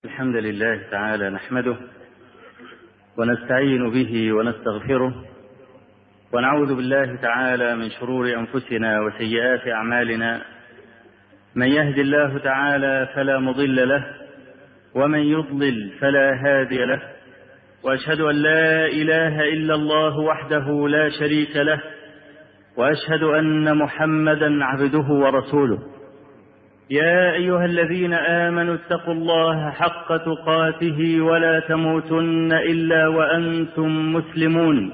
الحمد لله تعالى نحمده ونستعين به ونستغفره ونعوذ بالله تعالى من شرور أنفسنا وسيئات أعمالنا. من يهد الله تعالى فلا مضل له ومن يضلل فلا هادي له، وأشهد أن لا إله إلا الله وحده لا شريك له، وأشهد أن محمدا عبده ورسوله. يا أيها الذين آمنوا اتقوا الله حق تقاته ولا تموتن إلا وأنتم مسلمون.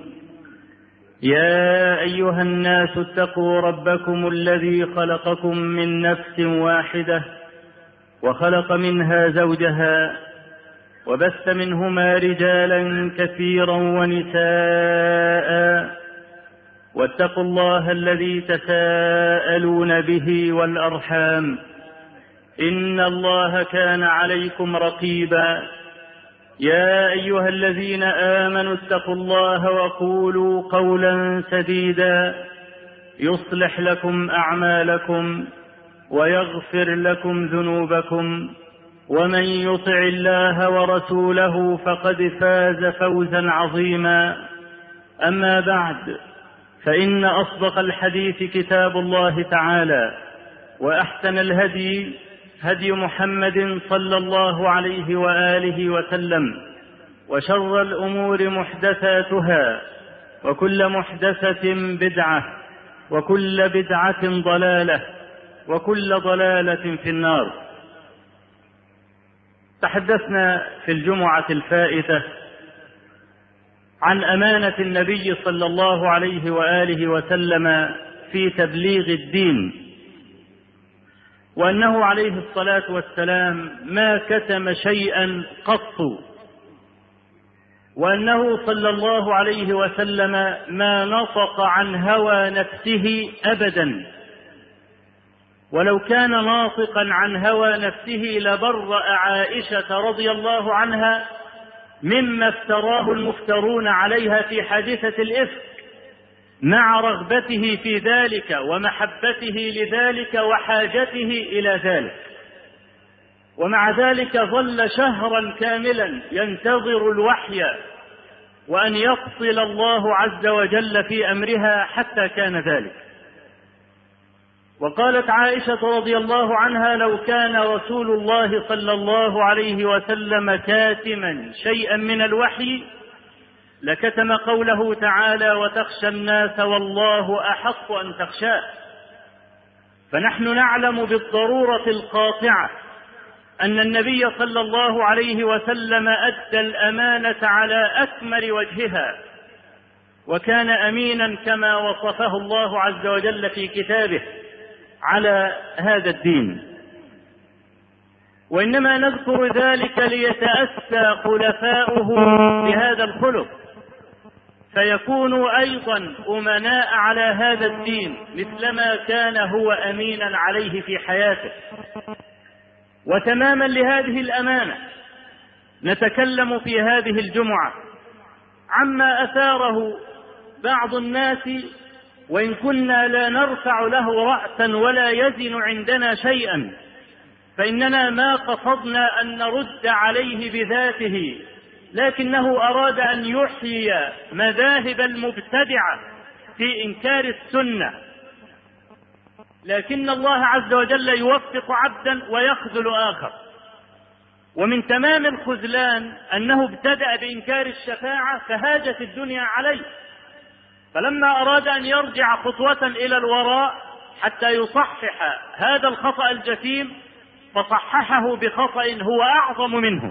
يا أيها الناس اتقوا ربكم الذي خلقكم من نفس واحدة وخلق منها زوجها وبث منهما رجالا كثيرا ونساء، واتقوا الله الذي تساءلون به والأرحام إن الله كان عليكم رقيبا. يا أيها الذين آمنوا اتقوا الله وقولوا قولا سديدا يصلح لكم أعمالكم ويغفر لكم ذنوبكم، ومن يطع الله ورسوله فقد فاز فوزا عظيما. أما بعد، فإن أصدق الحديث كتاب الله تعالى، وأحسن الهدي هدي محمد صلى الله عليه وآله وسلم، وشر الأمور محدثاتها، وكل محدثة بدعة، وكل بدعة ضلالة، وكل ضلالة في النار. تحدثنا في الجمعة الفائتة عن أمانة النبي صلى الله عليه وآله وسلم في تبليغ الدين، وأنه عليه الصلاة والسلام ما كتم شيئا قط، وأنه صلى الله عليه وسلم ما نطق عن هوى نفسه أبدا، ولو كان ناطقا عن هوى نفسه لبرأ عائشة رضي الله عنها مما افتراه المفترون عليها في حادثة الإفك، مع رغبته في ذلك ومحبته لذلك وحاجته إلى ذلك. ومع ذلك ظل شهرا كاملا ينتظر الوحي وأن يفصل الله عز وجل في أمرها حتى كان ذلك. وقالت عائشة رضي الله عنها: لو كان رسول الله صلى الله عليه وسلم كاتما شيئا من الوحي لكتم قوله تعالى: وتخشى الناس والله أحق أن تخشاه. فنحن نعلم بالضرورة القاطعة أن النبي صلى الله عليه وسلم أدى الأمانة على أكمل وجهها، وكان أمينا كما وصفه الله عز وجل في كتابه على هذا الدين. وإنما نذكر ذلك ليتأسى خلفاؤه بهذا الخلق، فيكونوا أيضا أمناء على هذا الدين مثلما كان هو أمينا عليه في حياته. وتماما لهذه الأمانة نتكلم في هذه الجمعة عما أثاره بعض الناس، وإن كنا لا نرفع له رأسا ولا يزن عندنا شيئا، فإننا ما قصدنا أن نرد عليه بذاته، لكنه أراد أن يحيي مذاهب المبتدعة في إنكار السنة. لكن الله عز وجل يوفق عبدا ويخذل آخر. ومن تمام الخذلان أنه ابتدأ بإنكار الشفاعة فهاجت الدنيا عليه، فلما أراد أن يرجع خطوة إلى الوراء حتى يصحح هذا الخطأ الجسيم فصححه بخطأ هو أعظم منه،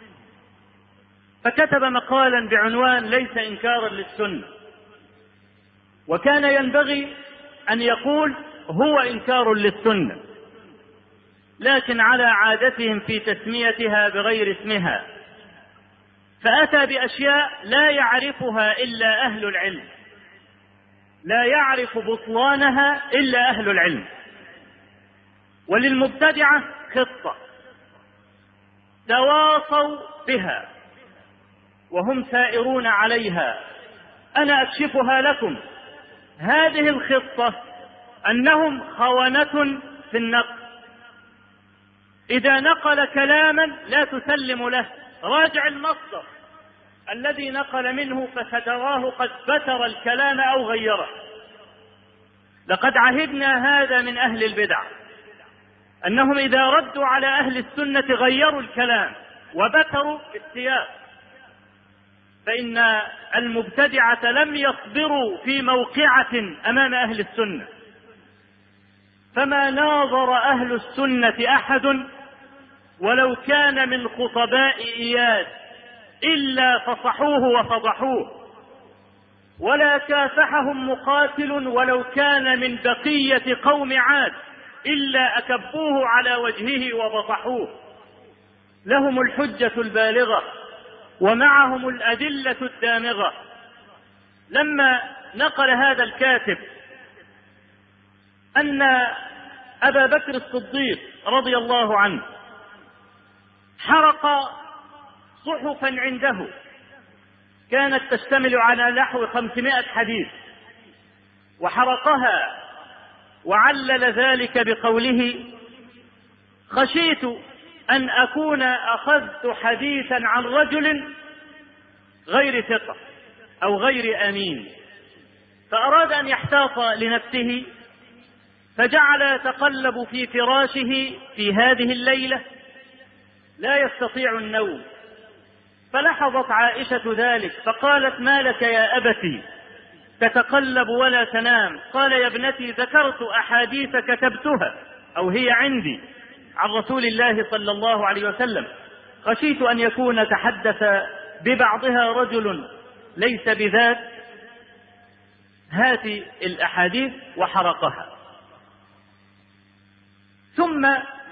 فكتب مقالا بعنوان: ليس إنكارا للسنة. وكان ينبغي أن يقول: هو إنكار للسنة، لكن على عادتهم في تسميتها بغير اسمها، فأتى بأشياء لا يعرفها إلا أهل العلم، لا يعرف بطلانها إلا أهل العلم. وللمبتدعة خطة تواصوا بها وهم سائرون عليها، أنا أكشفها لكم. هذه الخطة أنهم خونة في النقل، إذا نقل كلاما لا تسلم له، راجع المصدر الذي نقل منه فستراه قد بتر الكلام أو غيره. لقد عهدنا هذا من أهل البدع، أنهم إذا ردوا على أهل السنة غيروا الكلام وبتروا السياق، فإن المبتدعة لم يصبروا في موقعة أمام أهل السنة، فما ناظر أهل السنة أحد ولو كان من خطباء إياد إلا فصحوه وفضحوه، ولا كافحهم مقاتل ولو كان من بقية قوم عاد إلا أكبوه على وجهه وبطحوه. لهم الحجة البالغة ومعهم الأدلة الدامغة. لما نقل هذا الكاتب أن أبا بكر الصديق رضي الله عنه حرق صحفا عنده كانت تشتمل على نحو 500 حديث، وحرقها وعلل ذلك بقوله: خشيت أن أكون أخذت حديثا عن رجل غير ثقة أو غير أمين، فأراد أن يحتاط لنفسه، فجعل يتقلب في فراشه في هذه الليلة لا يستطيع النوم، فلاحظت عائشة ذلك فقالت: ما لك يا أبتي تتقلب ولا تنام؟ قال: يا ابنتي ذكرت أحاديث كتبتها أو هي عندي عن رسول الله صلى الله عليه وسلم، خشيت أن يكون تحدث ببعضها رجل ليس بذات هذه الأحاديث، وحرقها. ثم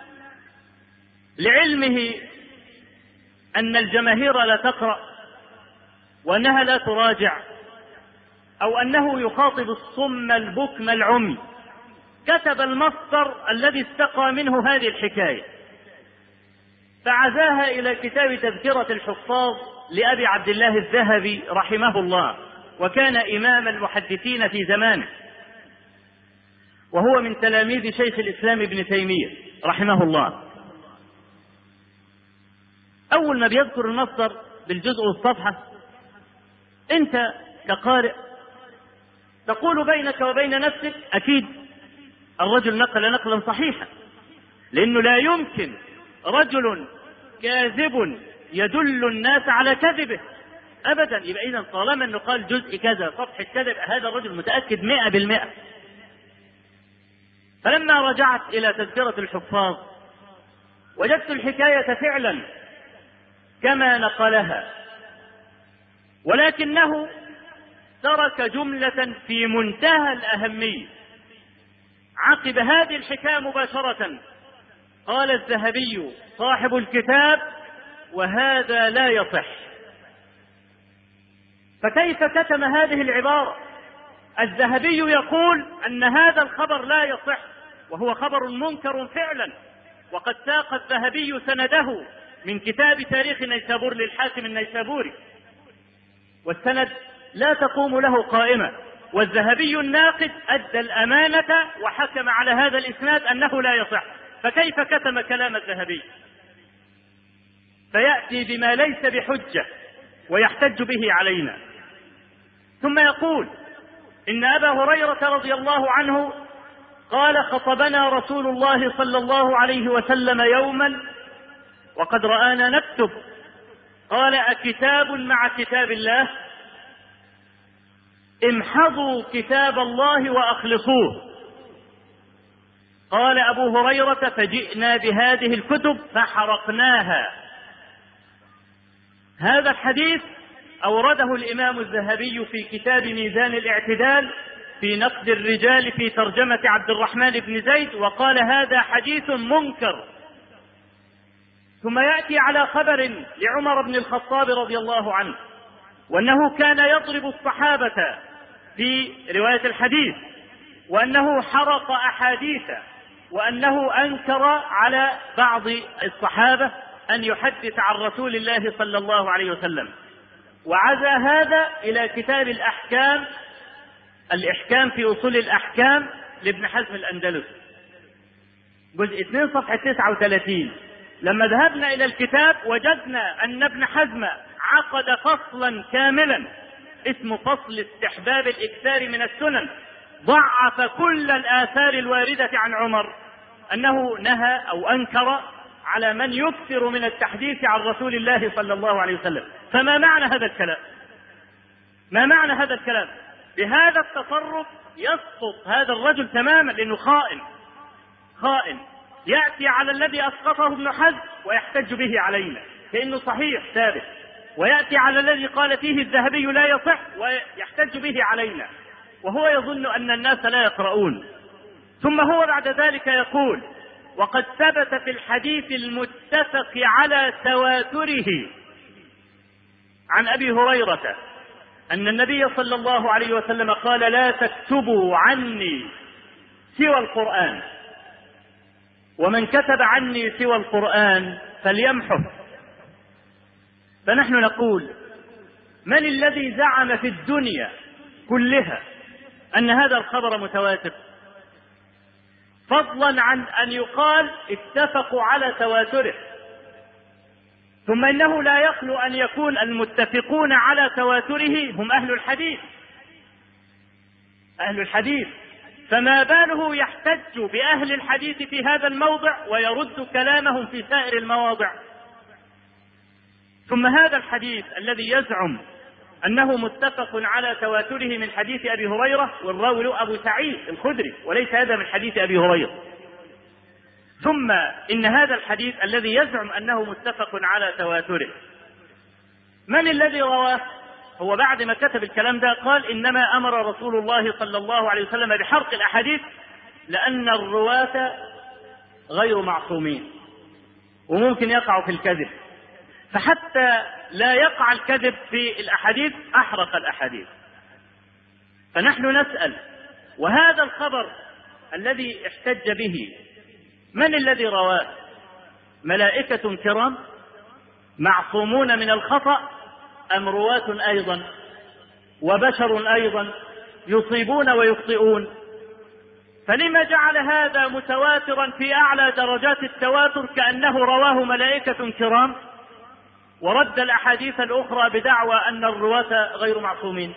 لعلمه أن الجماهير لا تقرأ وأنها لا تراجع، أو أنه يخاطب الصم البكم العمي، كتب المصدر الذي استقى منه هذه الحكاية فعزاها إلى كتاب تذكرة الحفاظ لأبي عبد الله الذهبي رحمه الله، وكان إمام المحدثين في زمانه، وهو من تلاميذ شيخ الإسلام ابن تيمية رحمه الله. أول ما بيذكر المصدر بالجزء والصفحة، أنت كقارئ تقول بينك وبين نفسك: أكيد الرجل نقل نقلا صحيحا، لأنه لا يمكن رجل كاذب يدل الناس على كذبه أبدا. يبقى إذن طالما أنه قال جزء كذا صفحة كذا هذا الرجل متأكد 100%. فلما رجعت إلى تذكرة الحفاظ وجدت الحكاية فعلا كما نقلها، ولكنه ترك جملة في منتهى الأهمية عقب هذه الحكاية مباشرة. قال الذهبي صاحب الكتاب: وهذا لا يصح. فكيف كتم هذه العبارة؟ الذهبي يقول أن هذا الخبر لا يصح، وهو خبر منكر فعلا، وقد ساق الذهبي سنده من كتاب تاريخ نيسابور للحاكم النيسابوري، والسند لا تقوم له قائمة، والذهبي الناقد أدى الأمانة وحكم على هذا الإسناد أنه لا يصح. فكيف كتم كلام الذهبي؟ فيأتي بما ليس بحجة ويحتج به علينا. ثم يقول إن أبا هريرة رضي الله عنه قال: خطبنا رسول الله صلى الله عليه وسلم يوما وقد رآنا نكتب، قال: أكتاب مع كتاب الله؟ امحضوا كتاب الله وأخلصوه. قال أبو هريرة: فجئنا بهذه الكتب فحرقناها. هذا الحديث أورده الإمام الذهبي في كتاب ميزان الاعتدال في نقد الرجال في ترجمة عبد الرحمن بن زيد، وقال: هذا حديث منكر. ثم يأتي على خبر لعمر بن الخطاب رضي الله عنه، وأنه كان يضرب الصحابة في رواية الحديث، وأنه حرق أحاديث، وأنه أنكر على بعض الصحابة أن يحدث عن رسول الله صلى الله عليه وسلم، وعزى هذا إلى كتاب الإحكام في أصول الأحكام لابن حزم الأندلسي، جزء 2 صفحة 39. لما ذهبنا إلى الكتاب وجدنا أن ابن حزم عقد فصلا كاملا اسمه فصل استحباب الإكثار من السنن، ضعف كل الآثار الواردة عن عمر أنه نهى أو أنكر على من يكثر من التحديث عن رسول الله صلى الله عليه وسلم. فما معنى هذا الكلام؟ ما معنى هذا الكلام؟ بهذا التصرف يسقط هذا الرجل تماما، لأنه خائن يأتي على الذي أسقطه ابن حزم ويحتج به علينا كأنه صحيح ثابت، ويأتي على الذي قال فيه الذهبي لا يصح ويحتج به علينا، وهو يظن أن الناس لا يقرؤون. ثم هو بعد ذلك يقول: وقد ثبت في الحديث المتفق على تواتره عن أبي هريرة أن النبي صلى الله عليه وسلم قال: لا تكتبوا عني سوى القرآن، ومن كتب عني سوى القرآن فليمحه. فنحن نقول: من الذي زعم في الدنيا كلها أن هذا الخبر متواتر، فضلا عن أن يقال اتفقوا على تواتره؟ ثم إنه لا يخلو أن يكون المتفقون على تواتره هم أهل الحديث، فما باله يحتج بأهل الحديث في هذا الموضع ويرد كلامهم في سائر المواضع؟ ثم هذا الحديث الذي يزعم أنه متفق على تواتره من حديث أبي هريرة، والراوي له أبو سعيد الخدري وليس هذا من حديث أبي هريرة. ثم إن هذا الحديث الذي يزعم أنه متفق على تواتره من الذي رواه؟ هو بعد ما كتب الكلام ده قال: إنما أمر رسول الله صلى الله عليه وسلم بحرق الأحاديث لأن الرواة غير معصومين وممكن يقعوا في الكذب، فحتى لا يقع الكذب في الأحاديث أحرق الأحاديث. فنحن نسأل: وهذا الخبر الذي احتج به من الذي رواه؟ ملائكة كرام معصومون من الخطأ، أم رواة أيضا وبشر أيضا يصيبون ويخطئون؟ فلما جعل هذا متواترا في أعلى درجات التواتر كأنه رواه ملائكة كرام، ورد الأحاديث الأخرى بدعوى أن الرواة غير معصومين؟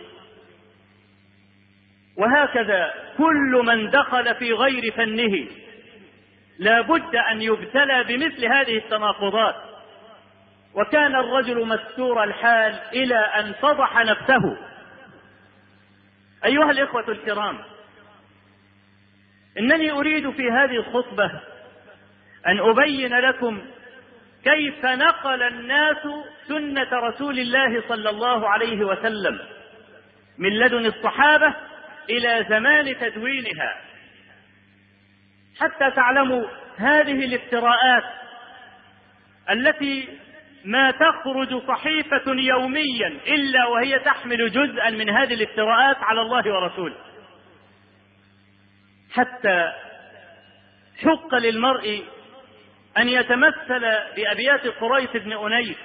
وهكذا كل من دخل في غير فنه لا بد أن يبتلى بمثل هذه التناقضات. وكان الرجل مستور الحال إلى أن فضح نفسه. أيها الإخوة الكرام، إنني أريد في هذه الخطبة أن أبين لكم كيف نقل الناس سنة رسول الله صلى الله عليه وسلم من لدن الصحابة إلى زمان تدوينها، حتى تعلموا هذه الافتراءات التي ما تخرج صحيفة يوميا إلا وهي تحمل جزءا من هذه الافتراءات على الله ورسوله. حتى حق للمرء أن يتمثل بأبيات قريش بن أنيس،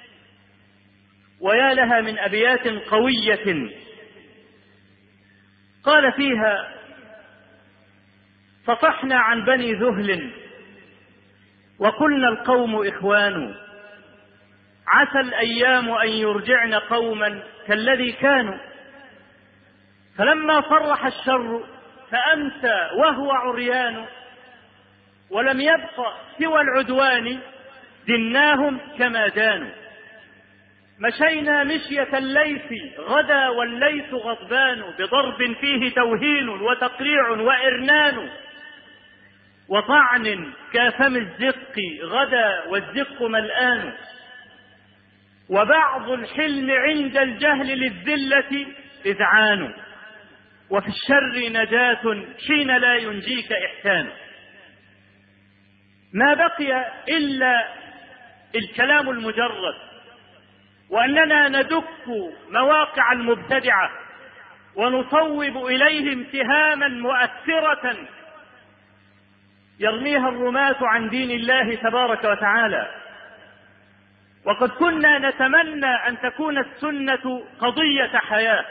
ويا لها من أبيات قوية قال فيها: صفحنا عن بني ذهل وقلنا القوم إخوان، عسى الأيام أن يرجعن قوما كالذي كانوا، فلما صرح الشر فأمسى وهو عريان، ولم يبق سوى العدوان دناهم كما دانوا، مشينا مشية الليث غدا والليث غضبان، بضرب فيه توهين وتقريع وإرنان، وطعن كافم الزق غدا والزق ملآن، وبعض الحلم عند الجهل للذلة إذعان، وفي الشر نجاة حين لا ينجيك إحسان. ما بقي إلا الكلام المجرد، وأننا ندك مواقع المبتدعة ونصوب إليهم سهاما مؤثرة يرميها الرماة عن دين الله تبارك وتعالى. وقد كنا نتمنى أن تكون السنة قضية حياة،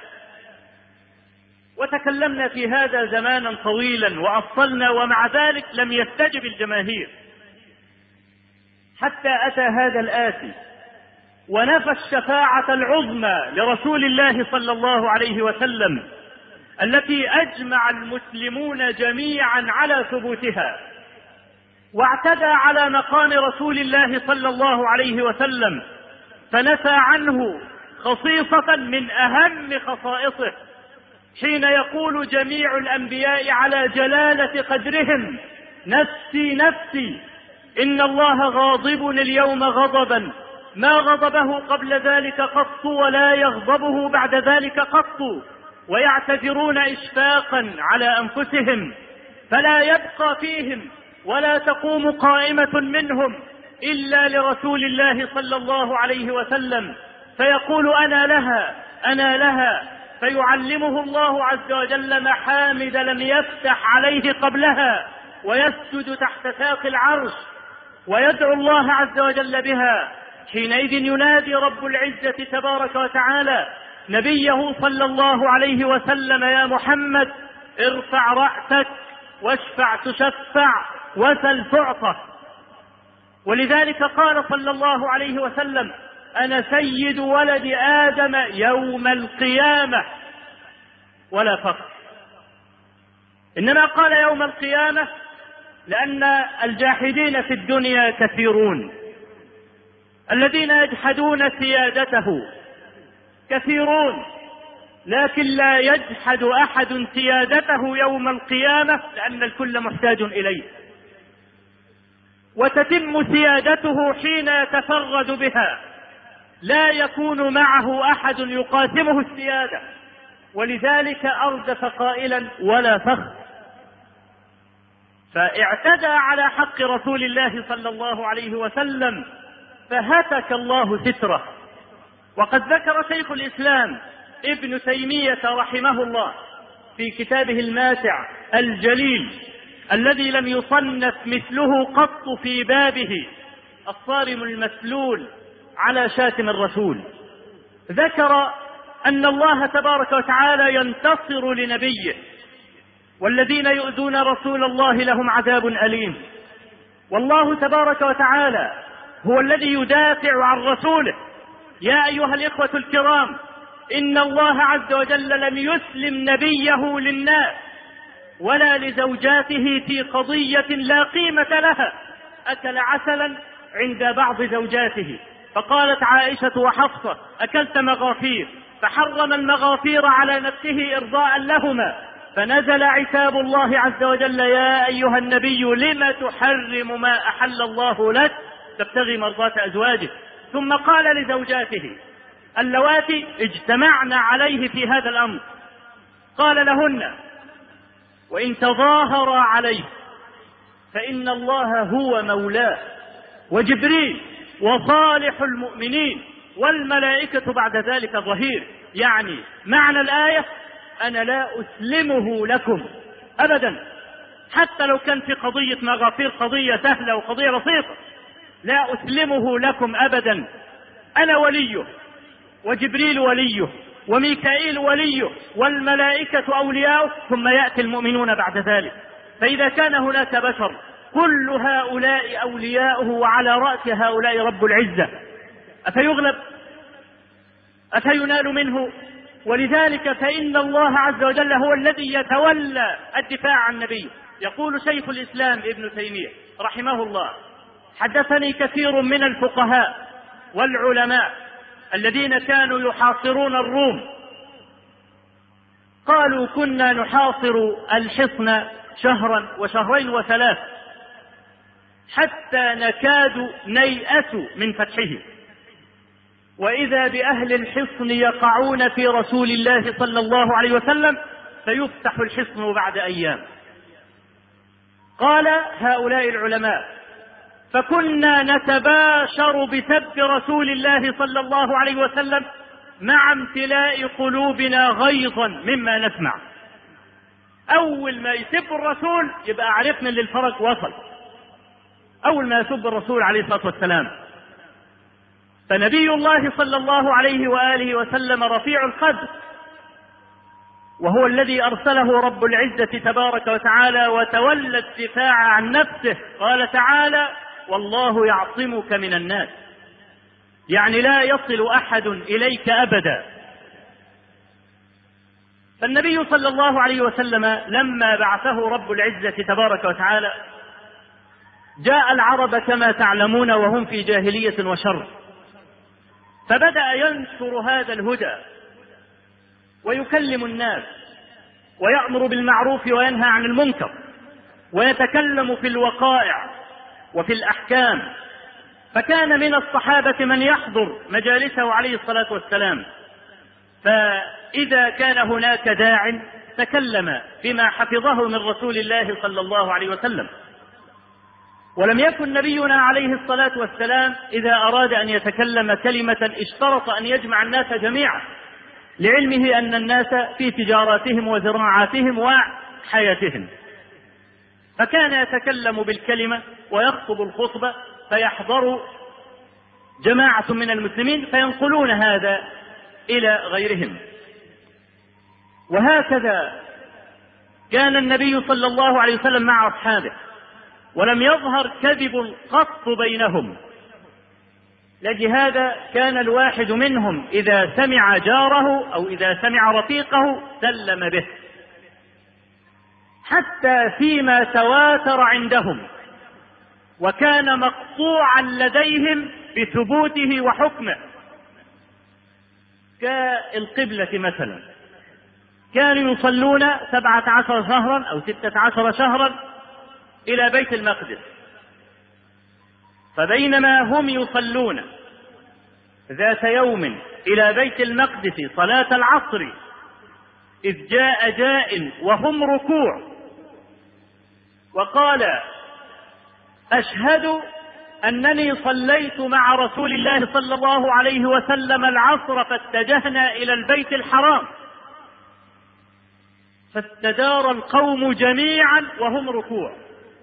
وتكلمنا في هذا زمانا طويلا وأصلنا، ومع ذلك لم يستجب الجماهير، حتى أتى هذا الآتي ونفى الشفاعة العظمى لرسول الله صلى الله عليه وسلم التي أجمع المسلمون جميعا على ثبوتها، واعتدى على مقام رسول الله صلى الله عليه وسلم فنفى عنه خصيصة من أهم خصائصه، حين يقول جميع الأنبياء على جلالة قدرهم: نفسي نفسي، إن الله غاضب اليوم غضبا ما غضبه قبل ذلك قط ولا يغضبه بعد ذلك قط، ويعتذرون إشفاقا على أنفسهم، فلا يبقى فيهم ولا تقوم قائمة منهم إلا لرسول الله صلى الله عليه وسلم، فيقول: أنا لها أنا لها، فيعلمه الله عز وجل محامد لم يفتح عليه قبلها، ويسجد تحت ساق العرش ويدعو الله عز وجل بها. حينئذ ينادي رب العزة تبارك وتعالى نبيه صلى الله عليه وسلم: يا محمد ارفع رأسك واشفع تشفع وسل تعطى. ولذلك قال صلى الله عليه وسلم: أنا سيد ولد آدم يوم القيامة، ولا فخر. إنما قال يوم القيامة لأن الجاحدين في الدنيا كثيرون، الذين يجحدون سيادته كثيرون، لكن لا يجحد أحد سيادته يوم القيامة، لأن الكل محتاج إليه، وتتم سيادته حين يتفرد بها، لا يكون معه أحد يقاسمه السيادة. ولذلك أردف قائلا: ولا فخر. فاعتدى على حق رسول الله صلى الله عليه وسلم فهتك الله ستره. وقد ذكر شيخ الإسلام ابن تيمية رحمه الله في كتابه الماتع الجليل الذي لم يصنف مثله قط في بابه الصارم المسلول على شاتم الرسول، ذكر أن الله تبارك وتعالى ينتصر لنبيه، والذين يؤذون رسول الله لهم عذاب أليم. والله تبارك وتعالى هو الذي يدافع عن رسوله. يا أيها الإخوة الكرام، إن الله عز وجل لم يسلم نبيه للناس ولا لزوجاته في قضية لا قيمة لها. أكل عسلا عند بعض زوجاته، فقالت عائشة وحفصة: أكلت مغافير، فحرم المغافير على نفسه إرضاء لهما، فنزل عتاب الله عز وجل: يا أيها النبي لم تحرم ما أحل الله لك تبتغي مرضات أزواجك. ثم قال لزوجاته اللواتي اجتمعن عليه في هذا الأمر، قال لهن: وإن تظاهر عليه فإن الله هو مولاه، وجبريل وصالح المؤمنين والملائكة بعد ذلك ظهير. يعني معنى الآية: أنا لا أسلمه لكم أبدا، حتى لو كان في قضية مغافير قضية سهلة وقضية بسيطة، لا أسلمه لكم أبدا. أنا وليه، وجبريل وليه، وميكائيل وليه، والملائكة أولياؤه، ثم يأتي المؤمنون بعد ذلك. فإذا كان هناك بشر كل هؤلاء أولياؤه، وعلى رأس هؤلاء رب العزة، أفيغلب؟ أفينال منه؟ ولذلك فإن الله عز وجل هو الذي يتولى الدفاع عن النبي. يقول شيخ الإسلام ابن تيمية رحمه الله: حدثني كثير من الفقهاء والعلماء الذين كانوا يحاصرون الروم، قالوا: كنا نحاصر الحصن شهرا وشهرين وثلاث حتى نكاد نيأس من فتحه، وإذا بأهل الحصن يقعون في رسول الله صلى الله عليه وسلم فيفتح الحصن بعد أيام. قال هؤلاء العلماء: فكنا نتباشر بسب رسول الله صلى الله عليه وسلم مع امتلاء قلوبنا غيظا مما نسمع. أول ما يسب الرسول يبقى عرفنا ان الفرج وصل، أول ما يسب الرسول عليه الصلاة والسلام. فنبي الله صلى الله عليه وآله وسلم رفيع القدر، وهو الذي أرسله رب العزة تبارك وتعالى وتولى الدفاع عن نفسه. قال تعالى: والله يعصمك من الناس، يعني لا يصل أحد إليك أبدا. فالنبي صلى الله عليه وسلم لما بعثه رب العزة تبارك وتعالى جاء العرب كما تعلمون وهم في جاهلية وشر، فبدأ ينشر هذا الهدى ويكلم الناس ويأمر بالمعروف وينهى عن المنكر ويتكلم في الوقائع وفي الأحكام. فكان من الصحابة من يحضر مجالسه عليه الصلاة والسلام، فإذا كان هناك داع تكلم بما حفظه من رسول الله صلى الله عليه وسلم. ولم يكن نبينا عليه الصلاة والسلام إذا أراد أن يتكلم كلمة اشترط أن يجمع الناس جميعا، لعلمه أن الناس في تجاراتهم وزراعاتهم وحياتهم، فكان يتكلم بالكلمة ويخطب الخطبة فيحضر جماعة من المسلمين فينقلون هذا إلى غيرهم. وهكذا كان النبي صلى الله عليه وسلم مع أصحابه، ولم يظهر كذب قط بينهم. لهذا كان الواحد منهم إذا سمع جاره أو إذا سمع رفيقه سلم به، حتى فيما تواتر عندهم وكان مقطوعا لديهم بثبوته وحكمه، كالقبلة مثلا، كانوا يصلون 17 شهرا أو 16 شهرا إلى بيت المقدس، فبينما هم يصلون ذات يوم إلى بيت المقدس صلاة العصر إذ جاء جاء وهم ركوع وقال: أشهد أنني صليت مع رسول الله صلى الله عليه وسلم العصر فاتجهنا إلى البيت الحرام، فاستدار القوم جميعا وهم ركوع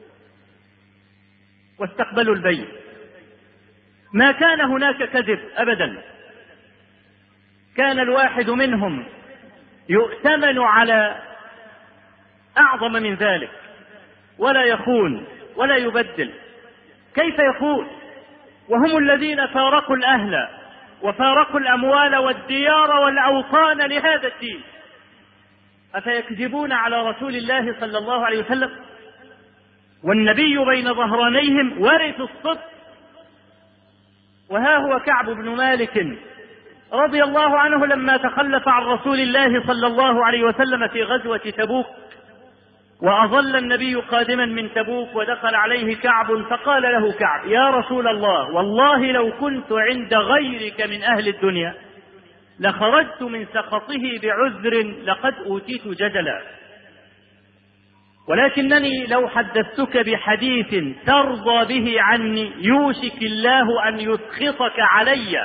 واستقبلوا البيت. ما كان هناك كذب أبدا، كان الواحد منهم يؤتمن على أعظم من ذلك، ولا يخون ولا يبدل. كيف يخون وهم الذين فارقوا الأهل وفارقوا الأموال والديار والأوطان لهذا الدين؟ أفيكذبون على رسول الله صلى الله عليه وسلم والنبي بين ظهرانيهم ورث الصدق؟ وها هو كعب بن مالك رضي الله عنه لما تخلف عن رسول الله صلى الله عليه وسلم في غزوة تبوك، وأظل النبي قادما من تبوك ودخل عليه كعب، فقال له كعب: يا رسول الله، والله لو كنت عند غيرك من أهل الدنيا لخرجت من سخطه بعذر لقد أوتيت جدلا، ولكنني لو حدثتك بحديث ترضى به عني يوشك الله أن يسخطك علي،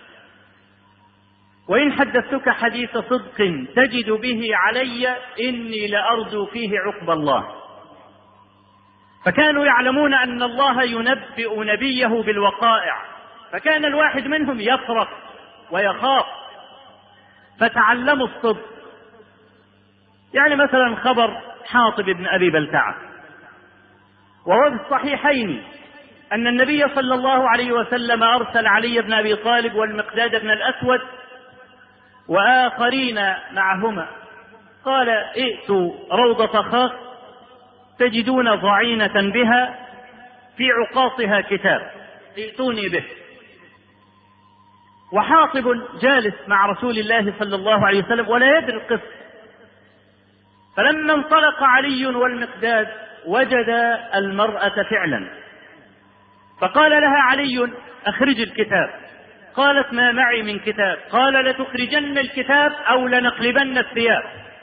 وإن حدثتك حديث صدق تجد به علي إني لأرجو فيه عقب الله. فكانوا يعلمون أن الله ينبئ نبيه بالوقائع، فكان الواحد منهم يفرق ويخاف، فتعلموا الصدق. يعني مثلا خبر حاطب بن أبي بلتعة، وهو في الصحيحين أن النبي صلى الله عليه وسلم أرسل علي بن أبي طالب والمقداد بن الأسود وآخرين معهما، قال: ائتوا روضة خاص تجدون ضعينة بها في عقاصها كتاب، ائتوني به. وحاطب جالس مع رسول الله صلى الله عليه وسلم ولا يدري القصة، فلما انطلق علي والمقداد وجد المرأة فعلا، فقال لها علي: أخرج الكتاب. قالت: ما معي من كتاب. قال: لتخرجن الكتاب أو لنقلبن الثياب.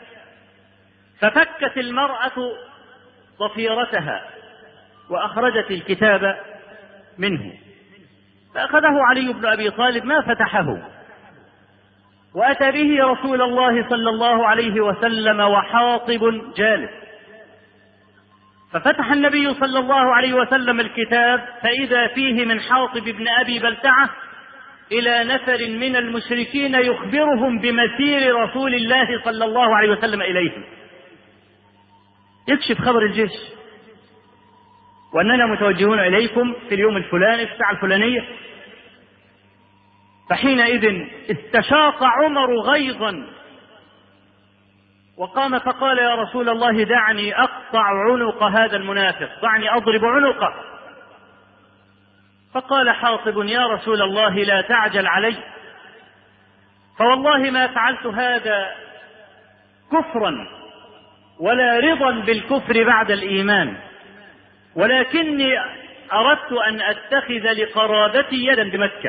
ففكت المرأة ضفيرتها وأخرجت الكتاب منه، فأخذه علي بن أبي طالب ما فتحه، وأتى به رسول الله صلى الله عليه وسلم وحاطب جالس، ففتح النبي صلى الله عليه وسلم الكتاب فإذا فيه من حاطب بن أبي بلتعة إلى نفر من المشركين يخبرهم بمسير رسول الله صلى الله عليه وسلم إليهم، يكشف خبر الجيش. وأننا متوجهون إليكم في اليوم الفلاني في الساعة الفلانية. فحينئذ استشاق عمر غيظا وقام فقال: يا رسول الله دعني أقطع عنق هذا المنافق، دعني أضرب عنقه. فقال حاطب: يا رسول الله لا تعجل علي، فوالله ما فعلت هذا كفرا ولا رضا بالكفر بعد الإيمان، ولكني أردت أن أتخذ لقرابتي يدا بمكة.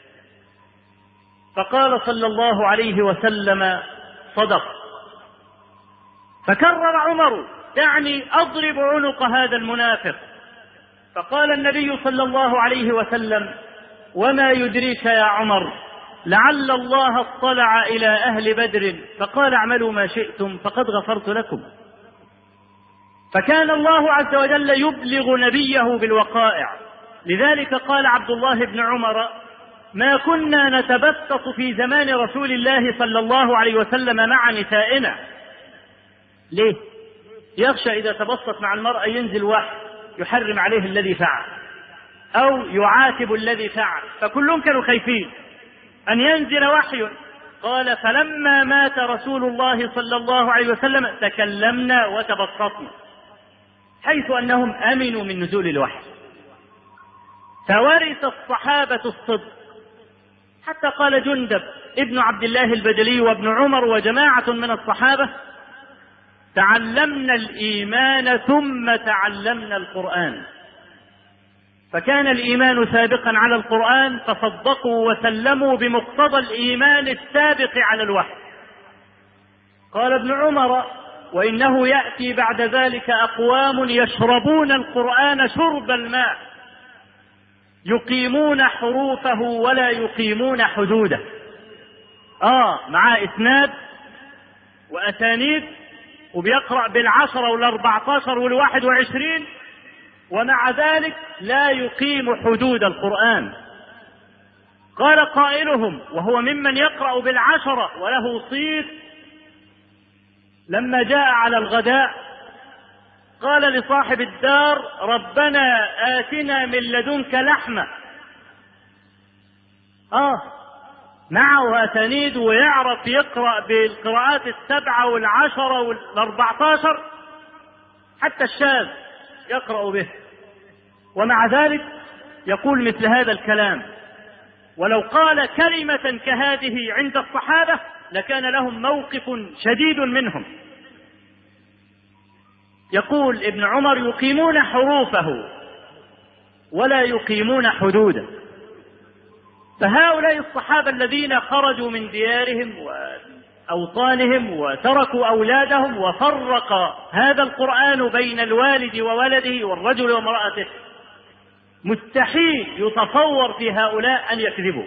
فقال صلى الله عليه وسلم: صدق. فكرر عمر: دعني أضرب عنق هذا المنافق. فقال النبي صلى الله عليه وسلم: وما يدريك يا عمر لعل الله اطلع إلى أهل بدر فقال اعملوا ما شئتم فقد غفرت لكم. فكان الله عز وجل يبلغ نبيه بالوقائع. لذلك قال عبد الله بن عمر: ما كنا نتبسط في زمان رسول الله صلى الله عليه وسلم مع نسائنا. ليه؟ يخشى إذا تبسط مع المرأة ينزل وحي يحرم عليه الذي فعل أو يعاتب الذي فعل، فكلهم كانوا خايفين أن ينزل وحي. قال: فلما مات رسول الله صلى الله عليه وسلم تكلمنا وتبسطنا، حيث أنهم أمنوا من نزول الوحي. فورث الصحابة الصدق، حتى قال جندب ابن عبد الله البجلي وابن عمر وجماعة من الصحابة: تعلمنا الإيمان ثم تعلمنا القرآن. فكان الإيمان سابقا على القرآن فصدقوا وسلموا بمقتضى الإيمان السابق على الوحي. قال ابن عمر: وإنه يأتي بعد ذلك أقوام يشربون القرآن شرب الماء، يقيمون حروفه ولا يقيمون حدوده. مع إسناد وأسانيد، وبيقرأ بالعشرة والأربعتاشر والواحد وعشرين، ومع ذلك لا يقيم حدود القرآن. قال قائلهم وهو ممن يقرأ بالعشرة وله صيت: لما جاء على الغداء قال لصاحب الدار: ربنا آتنا من لدنك لحمة. معه أسانيد ويعرف يقرأ بالقراءات السبعة والعشرة والأربعتاشر، حتى الشاذ يقرأ به، ومع ذلك يقول مثل هذا الكلام. ولو قال كلمة كهذه عند الصحابة لكان لهم موقف شديد منهم. يقول ابن عمر: يقيمون حروفه ولا يقيمون حدوده. فهؤلاء الصحابة الذين خرجوا من ديارهم وأوطانهم وتركوا أولادهم وفرق هذا القرآن بين الوالد وولده والرجل وامرأته، مستحيل يتصور في هؤلاء أن يكذبوا.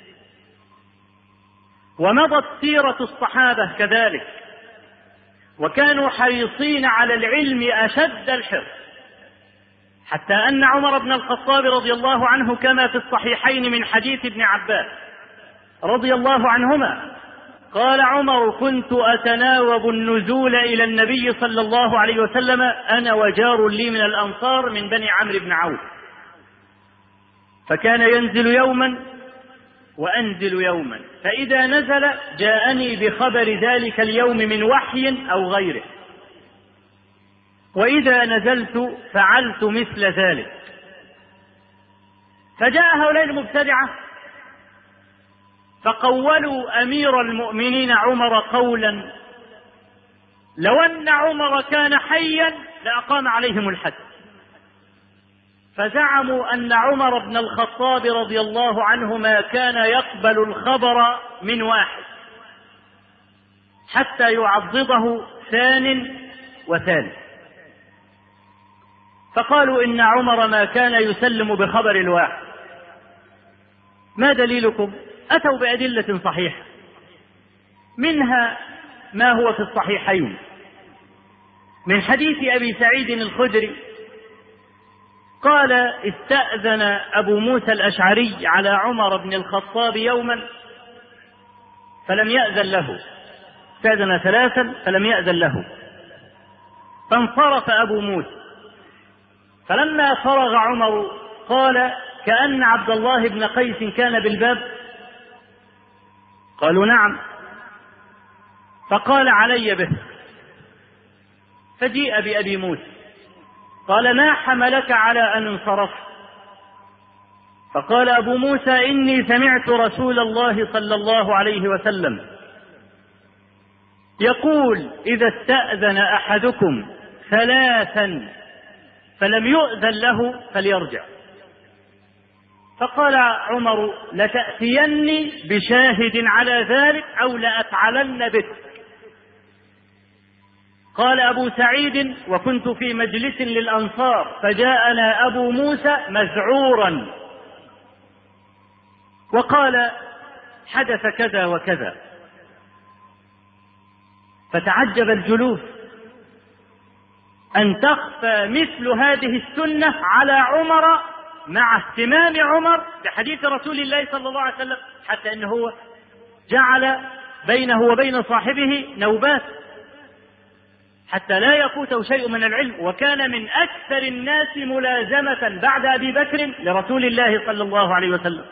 ومضت سيرة الصحابة كذلك، وكانوا حريصين على العلم أشد الحرص، حتى أن عمر بن الخطاب رضي الله عنه كما في الصحيحين من حديث ابن عباس رضي الله عنهما قال عمر: كنت أتناوب النزول إلى النبي صلى الله عليه وسلم أنا وجار لي من الأنصار من بني عمرو بن عوف، فكان ينزل يوما وأنزل يوما، فإذا نزل جاءني بخبر ذلك اليوم من وحي أو غيره، وإذا نزلت فعلت مثل ذلك. فجاء هؤلاء المبتدعة فقولوا أمير المؤمنين عمر قولا لو أن عمر كان حيا لأقام عليهم الحد. فزعموا أن عمر بن الخطاب رضي الله عنه ما كان يقبل الخبر من واحد حتى يعضده ثان وثالث. فقالوا إن عمر ما كان يسلم بخبر الواحد. ما دليلكم؟ أتوا بأدلة صحيحة، منها ما هو في الصحيحين من حديث أبي سعيد الخدري قال: استأذن أبو موسى الأشعري على عمر بن الخطاب يوما فلم يأذن له، استأذن ثلاثا فلم يأذن له، فانصرف أبو موسى فلما فرغ عمر قال: كأن عبد الله بن قيس كان بالباب. قالوا: نعم. فقال: علي به. فجيء بأبي موسى قال: ما حملك على أن انصرفت؟ فقال أبو موسى: إني سمعت رسول الله صلى الله عليه وسلم يقول: إذا استأذن أحدكم ثلاثا فلم يؤذن له فليرجع. فقال عمر: لتأتيني بشاهد على ذلك أو لأفعلن بك. قال أبو سعيد: وكنت في مجلس للأنصار فجاءنا أبو موسى مذعورا وقال: حدث كذا وكذا. فتعجب الجلوس أن تخفى مثل هذه السنة على عمر مع اهتمام عمر بحديث رسول الله صلى الله عليه وسلم، حتى أنه جعل بينه وبين صاحبه نوبات حتى لا يفوته شيء من العلم، وكان من أكثر الناس ملازمة بعد أبي بكر لرسول الله صلى الله عليه وسلم،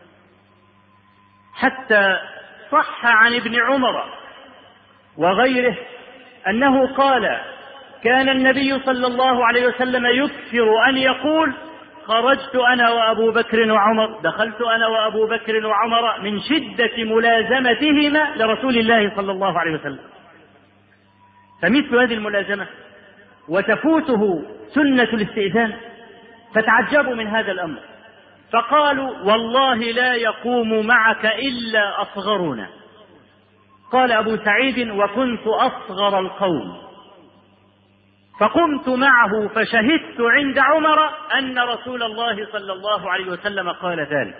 حتى صح عن ابن عمر وغيره أنه قال: كان النبي صلى الله عليه وسلم يكثر أن يقول: خرجت أنا وأبو بكر وعمر، دخلت أنا وأبو بكر وعمر، من شدة ملازمتهما لرسول الله صلى الله عليه وسلم. فمثل هذه الملازمة وتفوته سنة الاستئذان، فتعجبوا من هذا الأمر فقالوا: والله لا يقوم معك إلا أصغرنا. قال أبو سعيد: وكنت أصغر القوم، فقمت معه فشهدت عند عمر أن رسول الله صلى الله عليه وسلم قال ذلك.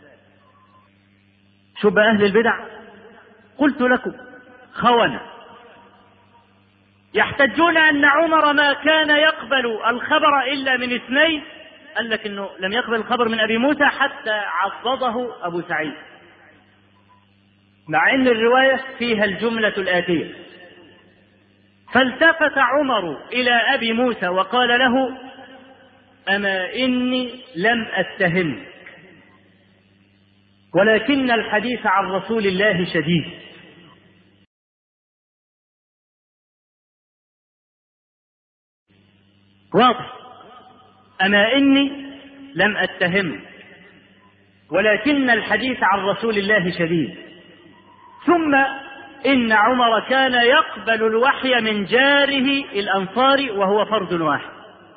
شب أهل البدع، قلت لكم خونة يحتجون أن عمر ما كان يقبل الخبر إلا من اثنين. قال لك إنه لم يقبل الخبر من أبي موسى حتى عضده أبو سعيد، مع أن الرواية فيها الجملة الآتية: فالتفت عمر إلى أبي موسى وقال له: أما إني لم أتهمك، ولكن الحديث عن رسول الله شديد. واضح: أما إني لم أتهمك ولكن الحديث عن رسول الله شديد. ثم إن عمر كان يقبل الوحي من جاره الأنصاري وهو فرد واحد،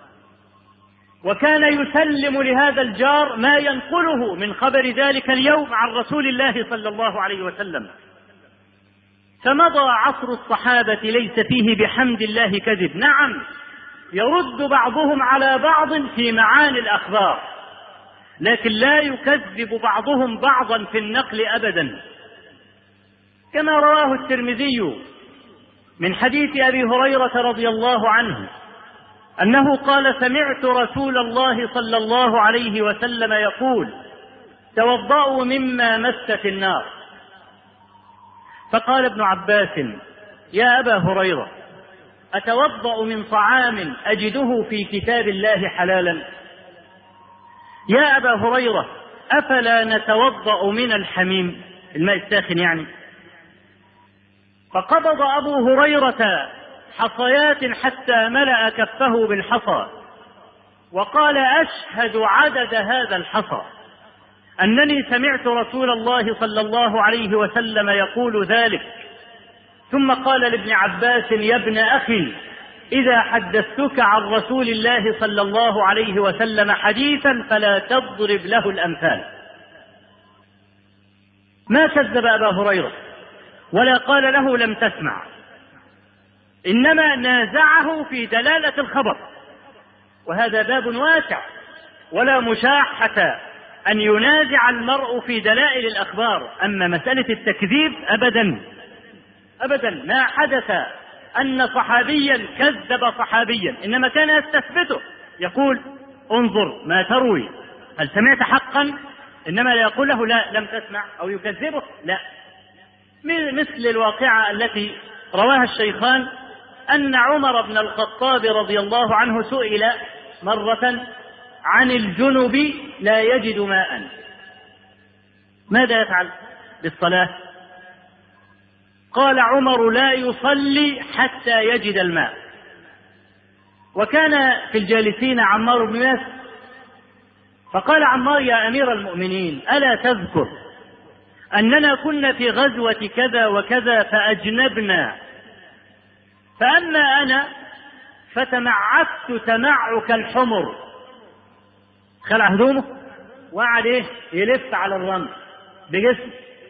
وكان يسلم لهذا الجار ما ينقله من خبر ذلك اليوم عن رسول الله صلى الله عليه وسلم. فمضى عصر الصحابة ليس فيه بحمد الله كذب. نعم، يرد بعضهم على بعض في معاني الأخبار، لكن لا يكذب بعضهم بعضا في النقل أبدا، كما رواه الترمذي من حديث أبي هريرة رضي الله عنه أنه قال: سمعت رسول الله صلى الله عليه وسلم يقول: توضأوا مما مست النار. فقال ابن عباس: يا أبا هريرة، أتوضأ من طعام أجده في كتاب الله حلالا؟ يا أبا هريرة، أفلا نتوضأ من الحميم، الماء الساخن يعني؟ فقبض أبو هريرة حصيات حتى ملأ كفه بالحصى وقال: أشهد عدد هذا الحصى أنني سمعت رسول الله صلى الله عليه وسلم يقول ذلك. ثم قال لابن عباس: يا ابن أخي، إذا حدثتك عن رسول الله صلى الله عليه وسلم حديثا فلا تضرب له الأمثال. ما كذب أبا هريرة ولا قال له لم تسمع، إنما نازعه في دلالة الخبر، وهذا باب واسع، ولا مشاحة أن ينازع المرء في دلائل الأخبار. أما مسألة التكذيب أبدا أبدا، ما حدث أن صحابيا كذب صحابيا، إنما كان يستثبته، يقول: انظر ما تروي، هل سمعت حقا؟ إنما لا يقول له لا لم تسمع أو يكذبه، لا. مثل الواقعة التي رواها الشيخان أن عمر بن الخطاب رضي الله عنه سئل مرة عن الجنب لا يجد ماء، ماذا يفعل بالصلاة؟ قال عمر: لا يصلي حتى يجد الماء. وكان في الجالسين عمار بن ياسر، فقال عمار: يا أمير المؤمنين، ألا تذكر أننا كنا في غزوة كذا وكذا فأجنبنا، فأما أنا فتمعكت تمعك الحمر، خلع هدومه وقعد يلف على الرمل بجسمه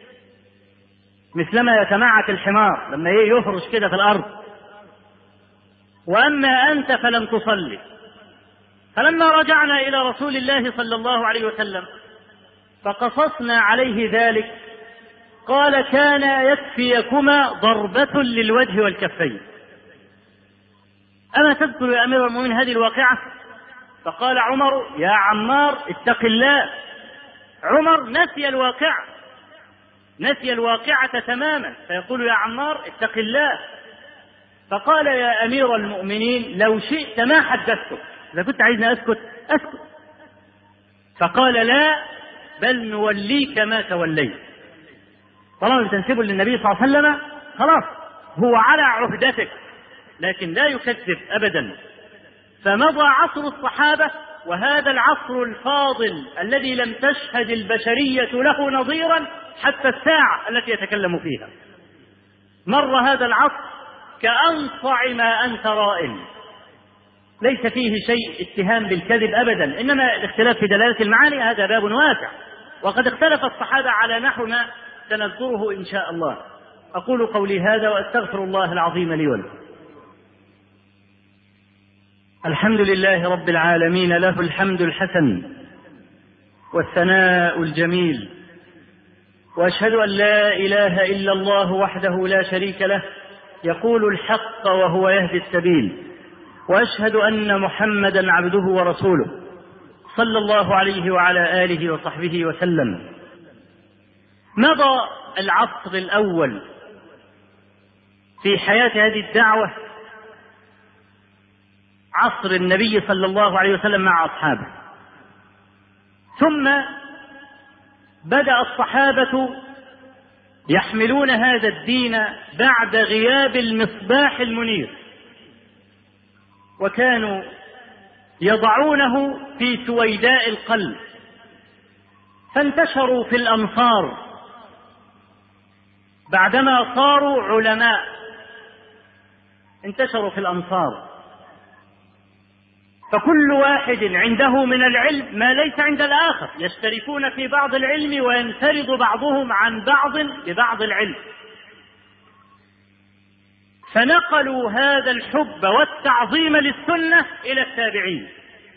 مثلما يتمعك الحمار لما يفرش كده في الأرض، وأما أنت فلم تصلي. فلما رجعنا إلى رسول الله صلى الله عليه وسلم فقصصنا عليه ذلك، قال: كان يكفيكما ضربة للوجه والكفين. أما تذكر يا أمير المؤمنين هذه الواقعة؟ فقال عمر: يا عمار اتق الله. عمر نسي الواقعة تماما، فيقول: يا عمار اتق الله. فقال: يا أمير المؤمنين، لو شئت ما حدثتك، إذا كنت عايزني أسكت. فقال: لا، بل نوليك ما توليت. طالما بتنسبه للنبي صلى الله عليه وسلم خلاص هو على عهدتك، لكن لا يكذب أبدا. فمضى عصر الصحابة، وهذا العصر الفاضل الذي لم تشهد البشرية له نظيرا حتى الساعة التي يتكلم فيها. مر هذا العصر كأنصع ما أنت رائن، ليس فيه شيء اتهام بالكذب أبدا، إنما الاختلاف في دلالة المعاني هذا باب واسع، وقد اختلف الصحابة على نحو ما سنذكره إن شاء الله. أقول قولي هذا وأستغفر الله العظيم لي ولكم. الحمد لله رب العالمين، له الحمد الحسن والثناء الجميل، وأشهد أن لا إله إلا الله وحده لا شريك له، يقول الحق وهو يهدي السبيل، وأشهد أن محمدا عبده ورسوله صلى الله عليه وعلى آله وصحبه وسلم. مضى العصر الأول في حياة هذه الدعوة، عصر النبي صلى الله عليه وسلم مع أصحابه، ثم بدأ الصحابة يحملون هذا الدين بعد غياب المصباح المنير، وكانوا يضعونه في سويداء القلب، فانتشروا في الأمصار بعدما صاروا علماء، انتشروا في الأمصار، فكل واحد عنده من العلم ما ليس عند الآخر، يشتركون في بعض العلم وينفرد بعضهم عن بعض ببعض العلم، فنقلوا هذا الحب والتعظيم للسنة إلى التابعين.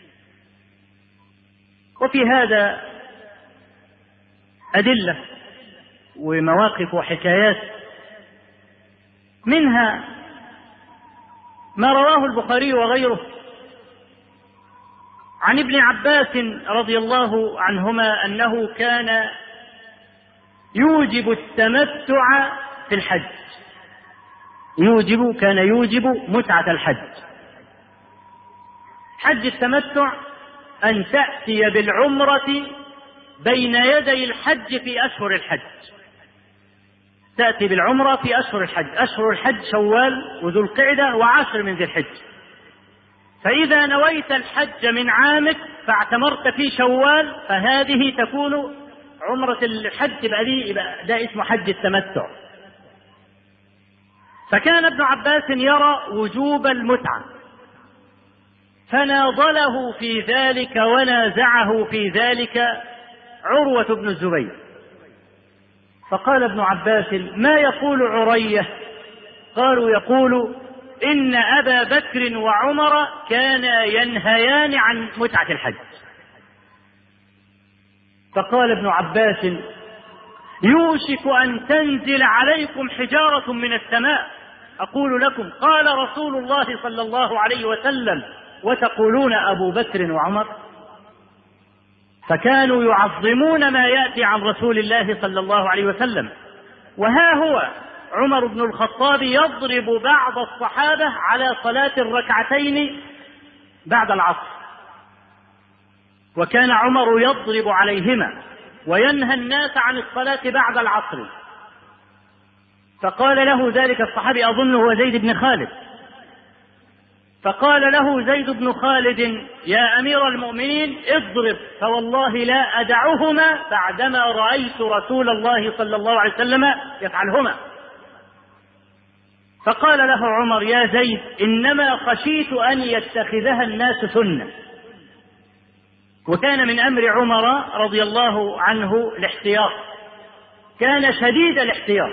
وفي هذا أدلة ومواقف وحكايات، منها ما رواه البخاري وغيره عن ابن عباس رضي الله عنهما أنه كان يوجب التمتع في الحج، كان يوجب متعة الحج. حج التمتع أن تأتي بالعمرة بين يدي الحج في أشهر الحج، تأتي بالعمرة في أشهر الحج، أشهر الحج شوال وذو القعدة وعشر من ذي الحج. فإذا نويت الحج من عامك فاعتمرت في شوال، فهذه تكون عمرة الحج، يبقى ده اسمه حج التمتع. فكان ابن عباس يرى وجوب المتعة، فناضله في ذلك ونازعه في ذلك عروة بن الزبير. فقال ابن عباس: ما يقول عرية؟ قالوا: يقول إن أبا بكر وعمر كانا ينهيان عن متعة الحج. فقال ابن عباس: يوشك أن تنزل عليكم حجارة من السماء، أقول لكم قال رسول الله صلى الله عليه وسلم وتقولون أبو بكر وعمر. فكانوا يعظمون ما يأتي عن رسول الله صلى الله عليه وسلم. وها هو عمر بن الخطاب يضرب بعض الصحابة على صلاة الركعتين بعد العصر، وكان عمر يضرب عليهما وينهى الناس عن الصلاة بعد العصر. فقال له ذلك الصحابي أظنه هو زيد بن خالد، فقال له زيد بن خالد: يا أمير المؤمنين اضرب، فوالله لا أدعهما بعدما رأيت رسول الله صلى الله عليه وسلم يفعلهما. فقال له عمر: يا زيد، إنما خشيت أن يتخذها الناس سنة. وكان من أمر عمر رضي الله عنه الاحتياط، كان شديد الاحتياط.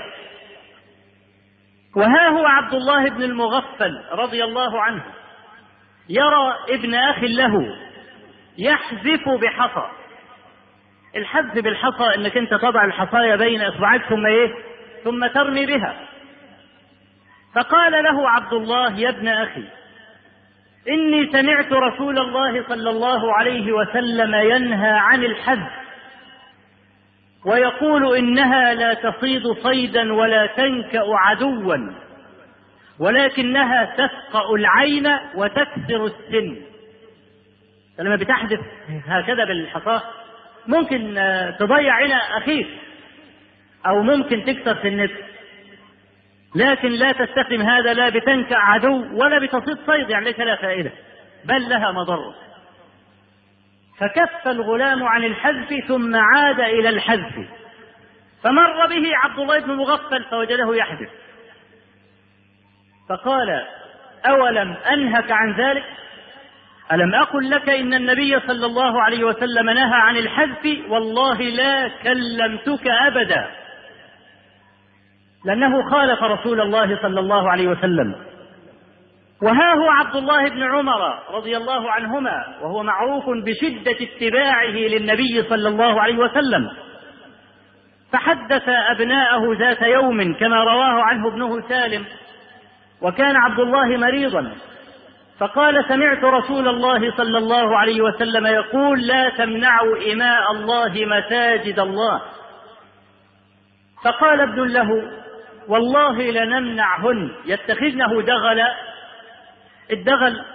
وها هو عبد الله بن المغفل رضي الله عنه يرى ابن أخ له يحذف بحصى. الحذف بالحصى انك انت تضع الحصايا بين اصبعيك ثم ترمي بها. فقال له عبد الله: يا ابن أخي، إني سمعت رسول الله صلى الله عليه وسلم ينهى عن الحذف، ويقول إنها لا تصيد صيدا ولا تنكأ عدوا، ولكنها تفقأ العين وتكسر السن. فلما بتحذف هكذا بالحصاة ممكن تضيع عين أخيك أو ممكن تكسر سنك، لكن لا تستخدم هذا لا بتنكأ عدو ولا بتصيد صيد، يعني ليس لها فائدة بل لها مضرة. فكف الغلام عن الحذف ثم عاد إلى الحذف، فمر به عبد الله بن مغفل فوجده يحذف، فقال: أولم أنهك عن ذلك؟ ألم أقل لك إن النبي صلى الله عليه وسلم نهى عن الحذف؟ والله لا كلمتك أبدا، لأنه خالف رسول الله صلى الله عليه وسلم. وها هو عبد الله بن عمر رضي الله عنهما وهو معروف بشدة اتباعه للنبي صلى الله عليه وسلم، فحدث أبناءه ذات يوم كما رواه عنه ابنه سالم، وكان عبد الله مريضا، فقال: سمعت رسول الله صلى الله عليه وسلم يقول: لا تمنعوا إماء الله مساجد الله. فقال ابن له: والله لنمنعهن، يتخذنه دغلا. الدغل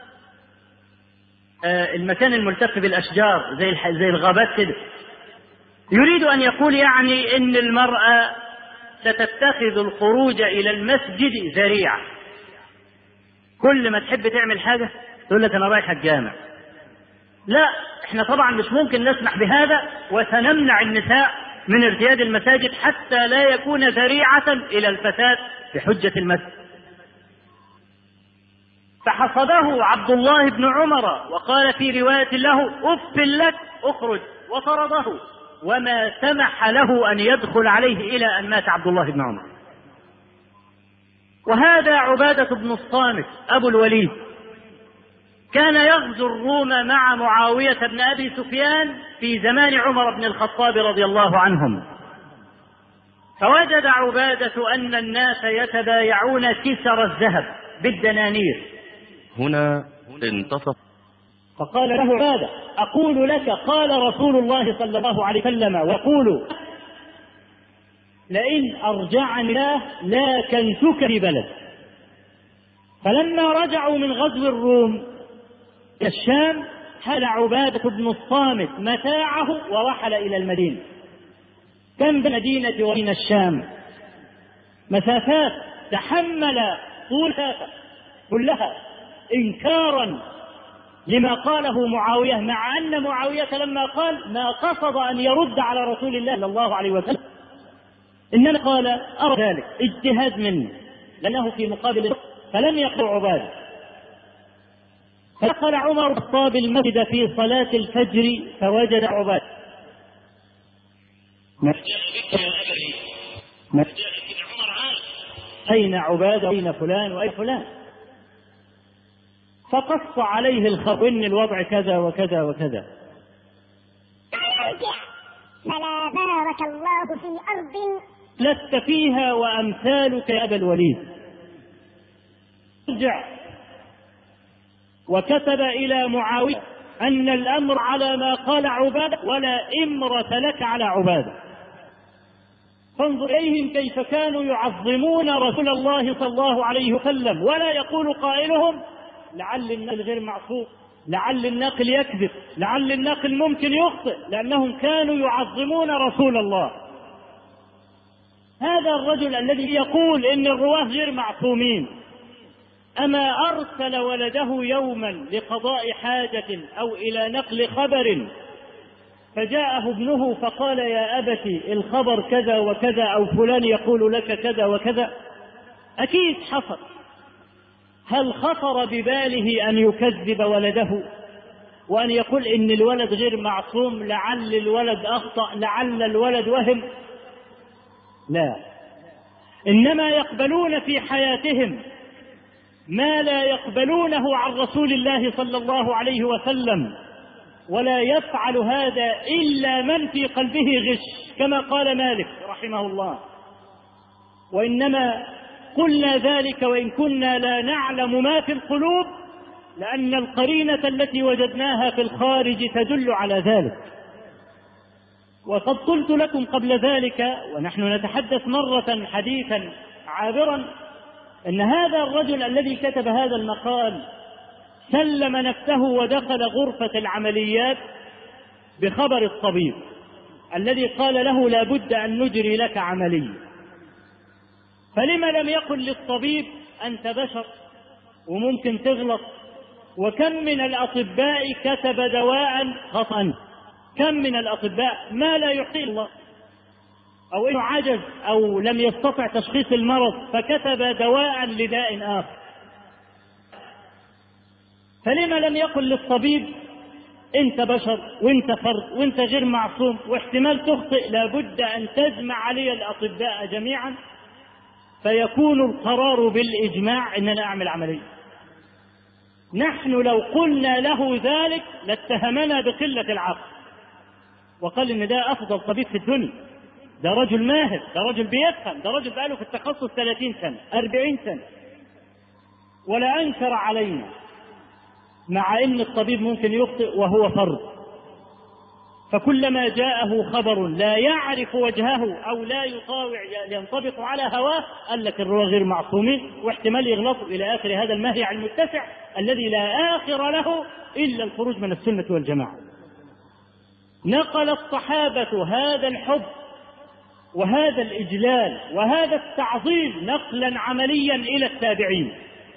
المكان الملتف بالأشجار زي الغابات كده. يريد أن يقول يعني إن المرأة ستتخذ الخروج إلى المسجد ذريعة، كل ما تحب تعمل حاجة تقول لك أنا رايح الجامع. لا، احنا طبعا مش ممكن نسمح بهذا، وسنمنع النساء من ارتياد المساجد حتى لا يكون ذريعة إلى الفساد بحجة المسجد. فحصده عبد الله بن عمر وقال في رواية له: أف لك، اخرج، وطرده، وما سمح له أن يدخل عليه إلى أن مات عبد الله بن عمر. وهذا عبادة بن الصامت أبو الوليد كان يغزو الروم مع معاوية بن أبي سفيان في زمان عمر بن الخطاب رضي الله عنهم، فوجد عبادة أن الناس يتبايعون كسر الذهب بالدنانير. هنا انتصف. فقال له عبادة: أقول لك قال رسول الله صلى الله عليه وسلم، وقول لئن أرجعني الله لا كنتك في بلد. فلما رجعوا من غزو الروم إلى الشام حل عبادة بن الصامت متاعه ورحل إلى المدينة. كم بالمدينة وبين الشام مسافات تحمل طول كلها إنكارا لما قاله معاوية، مع أن معاوية لما قال ما قصد أن يرد على رسول الله صلى الله عليه وسلم، إنما قال أرى ذلك اجتهاد منه لأنه في مقابل، فلم يقل عبادة. فدخل عمر الخطاب المسجد في صلاة الفجر فوجد عبادة. أين عبادة؟ أين فلان وأين فلان؟ فقص عليه الخبر إن الوضع كذا وكذا وكذا. فلا بارك الله في أرض لست فيها وأمثالك يا أبا الوليد. رجع وكتب إلى معاوية أن الأمر على ما قال عبادة ولا إمرة لك على عبادة. فانظر إليهم كيف كانوا يعظمون رسول الله صلى الله عليه وسلم، ولا يقول قائلهم لعل الناس غير معصوم لعل الناقل يكذب، لعل الناقل ممكن يخطئ، لأنهم كانوا يعظمون رسول الله. هذا الرجل الذي يقول إن الرواة غير معصومين، أما أرسل ولده يوما لقضاء حاجة أو إلى نقل خبر فجاءه ابنه فقال يا أبت الخبر كذا وكذا، أو فلان يقول لك كذا وكذا؟ أكيد حصل. هل خطر بباله أن يكذب ولده وأن يقول إن الولد غير معصوم، لعل الولد أخطأ، لعل الولد وهم؟ لا، إنما يقبلون في حياتهم ما لا يقبلونه عن رسول الله صلى الله عليه وسلم، ولا يفعل هذا إلا من في قلبه غش، كما قال مالك رحمه الله. وإنما قلنا ذلك وإن كنا لا نعلم ما في القلوب، لأن القرينة التي وجدناها في الخارج تدل على ذلك. وقد قلت لكم قبل ذلك ونحن نتحدث مرة حديثا عابرا أن هذا الرجل الذي كتب هذا المقال سلم نفسه ودخل غرفة العمليات بخبر الطبيب الذي قال له لا بد أن نجري لك عملية. فلما لم يقل للطبيب أنت بشر وممكن تغلط؟ وكم من الأطباء كتب دواء خطأ، كم من الأطباء ما لا يحصيه الله، أو إنه عجز أو لم يستطع تشخيص المرض فكتب دواء لداء آخر. فلما لم يقل للطبيب أنت بشر وأنت فرد وأنت غير معصوم واحتمال تخطئ، لابد أن تجمع علي الأطباء جميعا فيكون القرار بالإجماع أننا أعمل عملية؟ نحن لو قلنا له ذلك لاتهمنا بقلة العقل وقال إن ده أفضل طبيب في الدنيا، ده رجل ماهر، ده رجل بيفهم، ده رجل بقاله في التخصص 30 سنة 40 سنة، ولا أنكر علينا، مع أن الطبيب ممكن يخطئ وهو فرد. فكلما جاءه خبر لا يعرف وجهه أو لا يطاوع ينطبق على هواه قال لك الرواة غير معصومين واحتمال يغلطوا إلى آخر هذا المهيع المتسع الذي لا آخر له إلا الخروج من السنة والجماعة. نقل الصحابة هذا الحب وهذا الإجلال وهذا التعظيم نقلا عمليا إلى التابعين،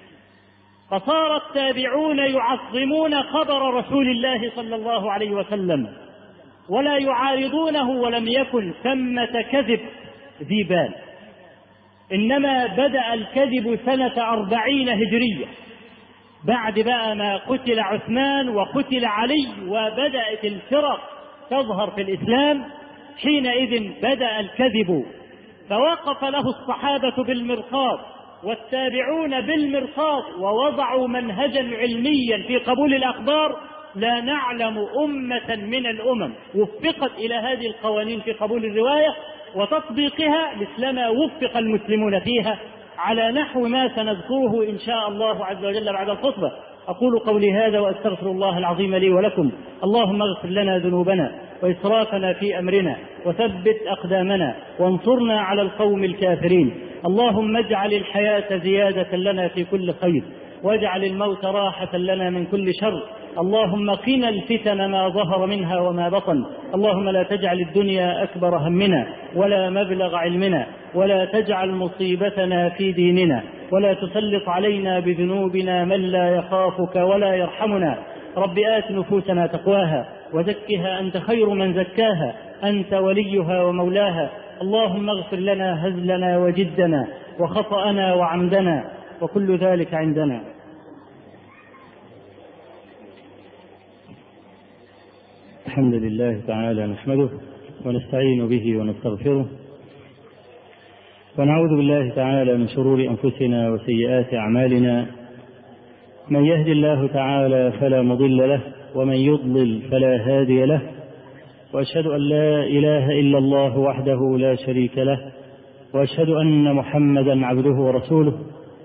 فصار التابعون يعظمون خبر رسول الله صلى الله عليه وسلم ولا يعارضونه، ولم يكن ثمة كذب ذي بال، إنما بدأ الكذب سنة 40 هجرية بعد بقى ما قتل عثمان وقتل علي وبدأت الفرق تظهر في الإسلام. حينئذ بدأ الكذب، فوقف له الصحابة بالمرصاد والتابعون بالمرصاد ووضعوا منهجا علميا في قبول الأخبار. لا نعلم أمة من الأمم وفقت إلى هذه القوانين في قبول الرواية وتطبيقها مثلما وفق المسلمون فيها على نحو ما سنذكره إن شاء الله عز وجل بعد الخطبة. أقول قولي هذا وأستغفر الله العظيم لي ولكم. اللهم اغفر لنا ذنوبنا وإسرافنا في أمرنا وثبت أقدامنا وانصرنا على القوم الكافرين. اللهم اجعل الحياة زيادة لنا في كل خير واجعل الموت راحة لنا من كل شر. اللهم قنا الفتن ما ظهر منها وما بطن. اللهم لا تجعل الدنيا أكبر همنا ولا مبلغ علمنا ولا تجعل مصيبتنا في ديننا ولا تسلط علينا بذنوبنا من لا يخافك ولا يرحمنا. رب آت نفوسنا تقواها وزكها أنت خير من زكاها أنت وليها ومولاها. اللهم اغفر لنا هزلنا وجدنا وخطأنا وعمدنا وكل ذلك عندنا. الحمد لله تعالى نحمده ونستعين به ونستغفره ونعوذ بالله تعالى من شرور أنفسنا وسيئات أعمالنا. من يهد الله تعالى فلا مضل له ومن يضلل فلا هادي له، وأشهد أن لا إله إلا الله وحده لا شريك له، وأشهد أن محمدا عبده ورسوله.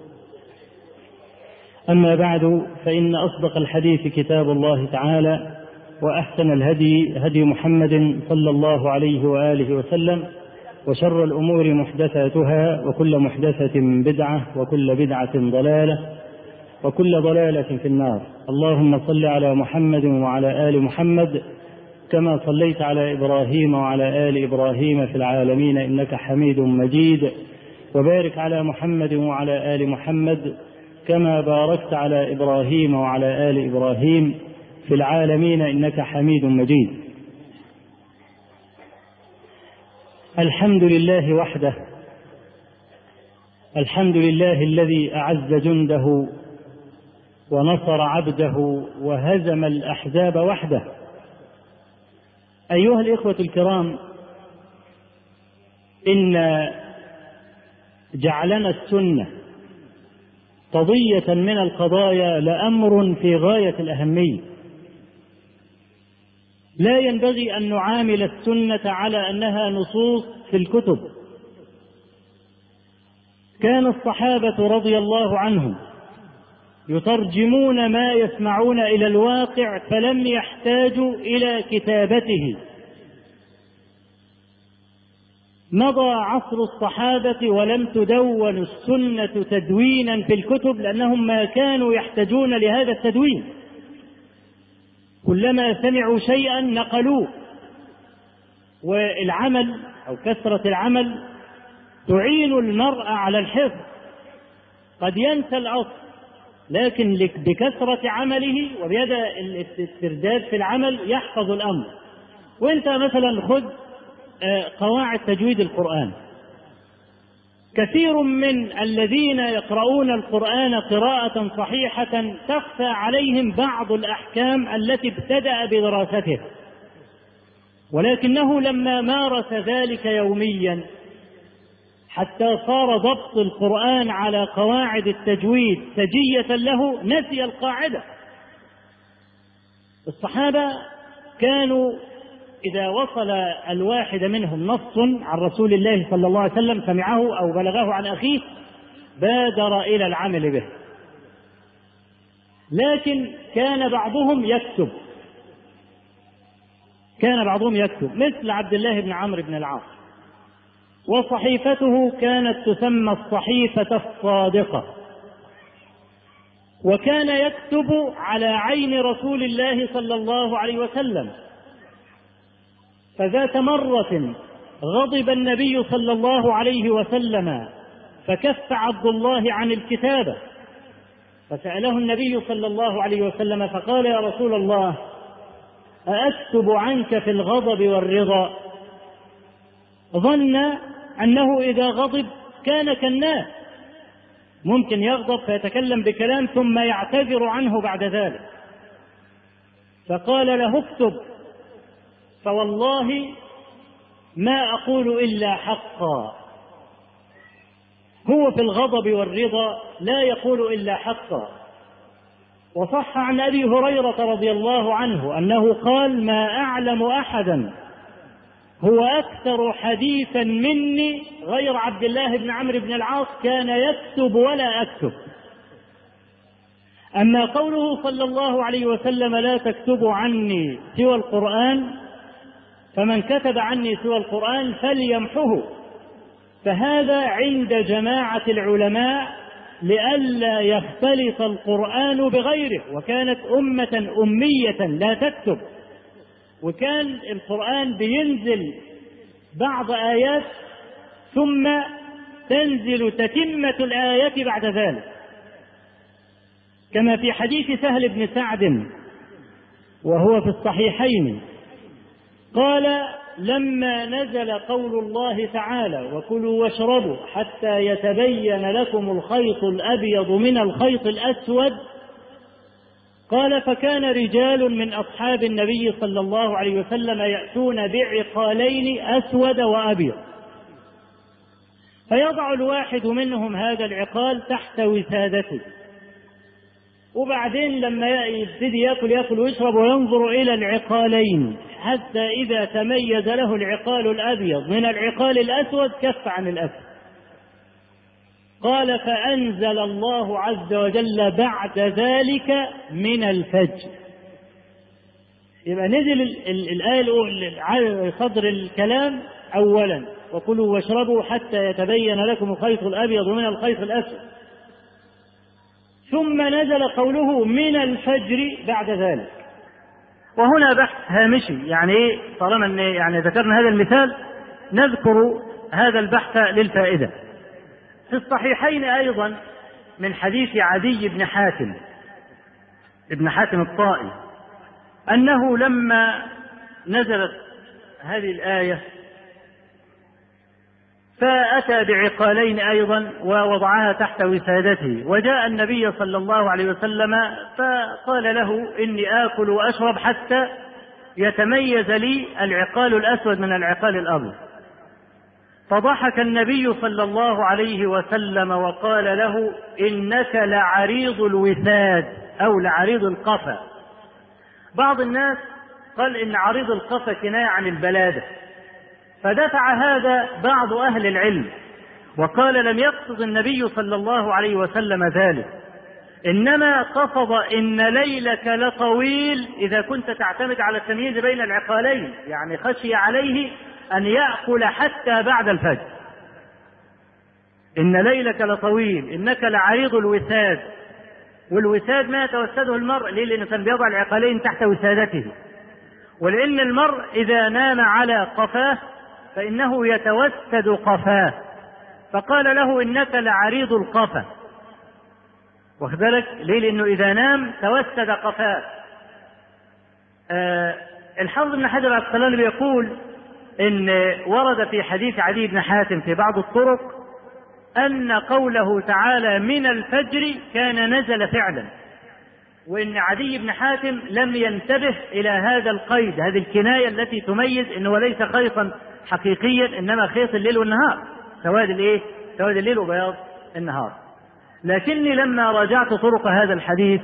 أما بعد، فإن أصدق الحديث كتاب الله تعالى، وأحسن الهدي هدي محمد صلى الله عليه وآله وسلم، وشر الأمور محدثاتها وكل محدثة بدعة وكل بدعة ضلالة وكل ضلالة في النار. اللهم صل على محمد وعلى آل محمد كما صليت على إبراهيم وعلى آل إبراهيم في العالمين إنك حميد مجيد، وبارك على محمد وعلى آل محمد كما باركت على إبراهيم وعلى آل إبراهيم في العالمين إنك حميد مجيد. الحمد لله وحده، الحمد لله الذي أعز جنده ونصر عبده وهزم الأحزاب وحده. أيها الإخوة الكرام، إن جعلنا السنة قضية من القضايا لأمر في غاية الأهمية. لا ينبغي أن نعامل السنة على أنها نصوص في الكتب. كان الصحابة رضي الله عنهم يترجمون ما يسمعون إلى الواقع، فلم يحتاجوا إلى كتابته. مضى عصر الصحابة ولم تدون السنة تدوينا في الكتب، لأنهم ما كانوا يحتاجون لهذا التدوين. كلما سمعوا شيئا نقلوه، والعمل أو كثرة العمل تعين المرء على الحفظ. قد ينسى الأصل، لكن بكثرة عمله وبيد الاسترداد في العمل يحفظ الأمر. وانت مثلا خذ قواعد تجويد القرآن. كثير من الذين يقرؤون القرآن قراءة صحيحة تخفى عليهم بعض الأحكام التي ابتدأ بدراستها، ولكنه لما مارس ذلك يوميا حتى صار ضبط القرآن على قواعد التجويد سجية له نسي القاعدة. الصحابة كانوا إذا وصل الواحد منهم نص عن رسول الله صلى الله عليه وسلم سمعه أو بلغه عن أخيه بادر إلى العمل به. لكن كان بعضهم يكتب مثل عبد الله بن عمرو بن العاص، وصحيفته كانت تسمى الصحيفة الصادقة، وكان يكتب على عين رسول الله صلى الله عليه وسلم. فذات مرة غضب النبي صلى الله عليه وسلم فكف عبد الله عن الكتابة، فسأله النبي صلى الله عليه وسلم فقال: يا رسول الله، أأكتب عنك في الغضب والرضا؟ ظن أنه إذا غضب كان كالناس، ممكن يغضب فيتكلم بكلام ثم يعتذر عنه بعد ذلك. فقال له: اكتب، فوالله ما أقول إلا حقا. هو في الغضب والرضا لا يقول إلا حقا. وصح عن أبي هريرة رضي الله عنه أنه قال: ما أعلم أحدا هو أكثر حديثا مني غير عبد الله بن عمرو بن العاص كان يكتب ولا أكتب. أما قوله صلى الله عليه وسلم: لا تكتبوا عني سوى القرآن، فمن كتب عني سوى القرآن فليمحه، فهذا عند جماعة العلماء لئلا يختلط القرآن بغيره. وكانت أمة أمية لا تكتب، وكان القرآن بينزل بعض آيات ثم تنزل تتمة الآيات بعد ذلك، كما في حديث سهل بن سعد وهو في الصحيحين قال: لما نزل قول الله تعالى: وكلوا واشربوا حتى يتبين لكم الخيط الأبيض من الخيط الأسود، قال: فكان رجال من أصحاب النبي صلى الله عليه وسلم يأتون بعقالين أسود وأبيض، فيضع الواحد منهم هذا العقال تحت وسادته، وبعدين لما يبتدي يأكل ويشرب وينظر إلى العقالين حتى إذا تميز له العقال الأبيض من العقال الأسود كف عن الأسود. قال: فأنزل الله عز وجل بعد ذلك من الفجر. يبقى نزل الآية على صدر الكلام أولا: وكلوا واشربوا حتى يتبين لكم الخيط الأبيض من الخيط الأسود. ثم نزل قوله من الفجر بعد ذلك. وهنا بحث هامشي، يعني ايه؟ طالما يعني ذكرنا هذا المثال نذكر هذا البحث للفائدة. في الصحيحين أيضا من حديث عدي بن حاتم الطائي أنه لما نزلت هذه الآية فأتى بعقالين أيضا ووضعها تحت وسادته، وجاء النبي صلى الله عليه وسلم فقال له إني آكل وأشرب حتى يتميز لي العقال الأسود من العقال الأبيض. فضحك النبي صلى الله عليه وسلم وقال له إنك لعريض الوساد أو لعريض القفا. بعض الناس قال إن عريض القفا كناية عن البلادة، فدفع هذا بعض أهل العلم وقال لم يقصد النبي صلى الله عليه وسلم ذلك، إنما قصد إن ليلك لطويل إذا كنت تعتمد على التمييز بين العقالين، يعني خشي عليه أن يأكل حتى بعد الفجر. إن ليلك لطويل إنك لعريض الوساد، والوساد ما يتوسده المرء ليه؟ لأنه كان بيضع العقالين تحت وسادته، ولأن المرء إذا نام على قفاه فإنه يتوسد قفاه، فقال له إنك لعريض القفا. واخد بالك ليه؟ لأنه إذا نام توسد قفاه. الحافظ ابن حجر العسقلاني بيقول إن ورد في حديث عدي بن حاتم في بعض الطرق أن قوله تعالى من الفجر كان نزل فعلا، وإن عدي بن حاتم لم ينتبه إلى هذا القيد، هذه الكناية التي تميز إنه ليس خيطا حقيقيا إنما خيط الليل والنهار، سواد الإيه؟ سواد الليل وبياض النهار. لكني لما راجعت طرق هذا الحديث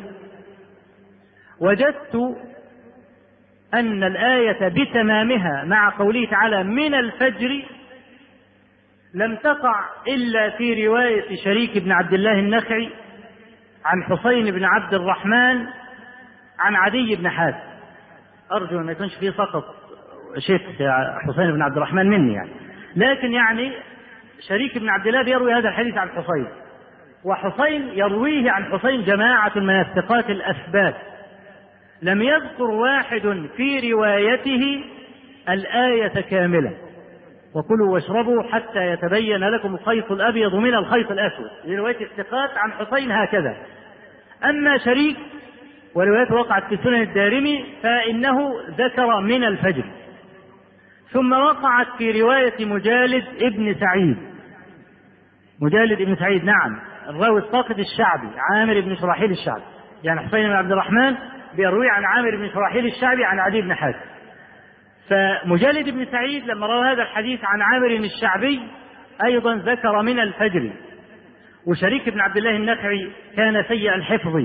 وجدت أن الآية بتمامها مع قوله تعالى من الفجر لم تقع إلا في رواية شريك بن عبد الله النخعي عن حسين بن عبد الرحمن عن عدي بن حاتم. أرجو أن ما يكونش فيه سقط شيخ حسين بن عبد الرحمن مني يعني، لكن يعني شريك بن عبد الله بيروي هذا الحديث عن حسين، وحسين يرويه عن حسين جماعة من الثقات الأثبات، لم يذكر واحد في روايته الآية كاملة. وكلوا واشربوا حتى يتبين لكم الخيط الأبيض من الخيط الأسود، لرواية الثقات عن حسين هكذا. أما شريك وروايته وقعت في سنن الدارمي فإنه ذكر من الفجر، ثم وقعت في رواية مجالد ابن سعيد، نعم الراوي الساقط الشعبي عامر بن شراحيل الشعبي، يعني حسين بن عبد الرحمن بيروي عن عامر بن شراحيل الشعبي عن عدي بن حاتم. فمجالد بن سعيد لما روى هذا الحديث عن عامر الشعبي أيضا ذكر من الفجر. وشريك بن عبد الله النخعي كان سيء الحفظ،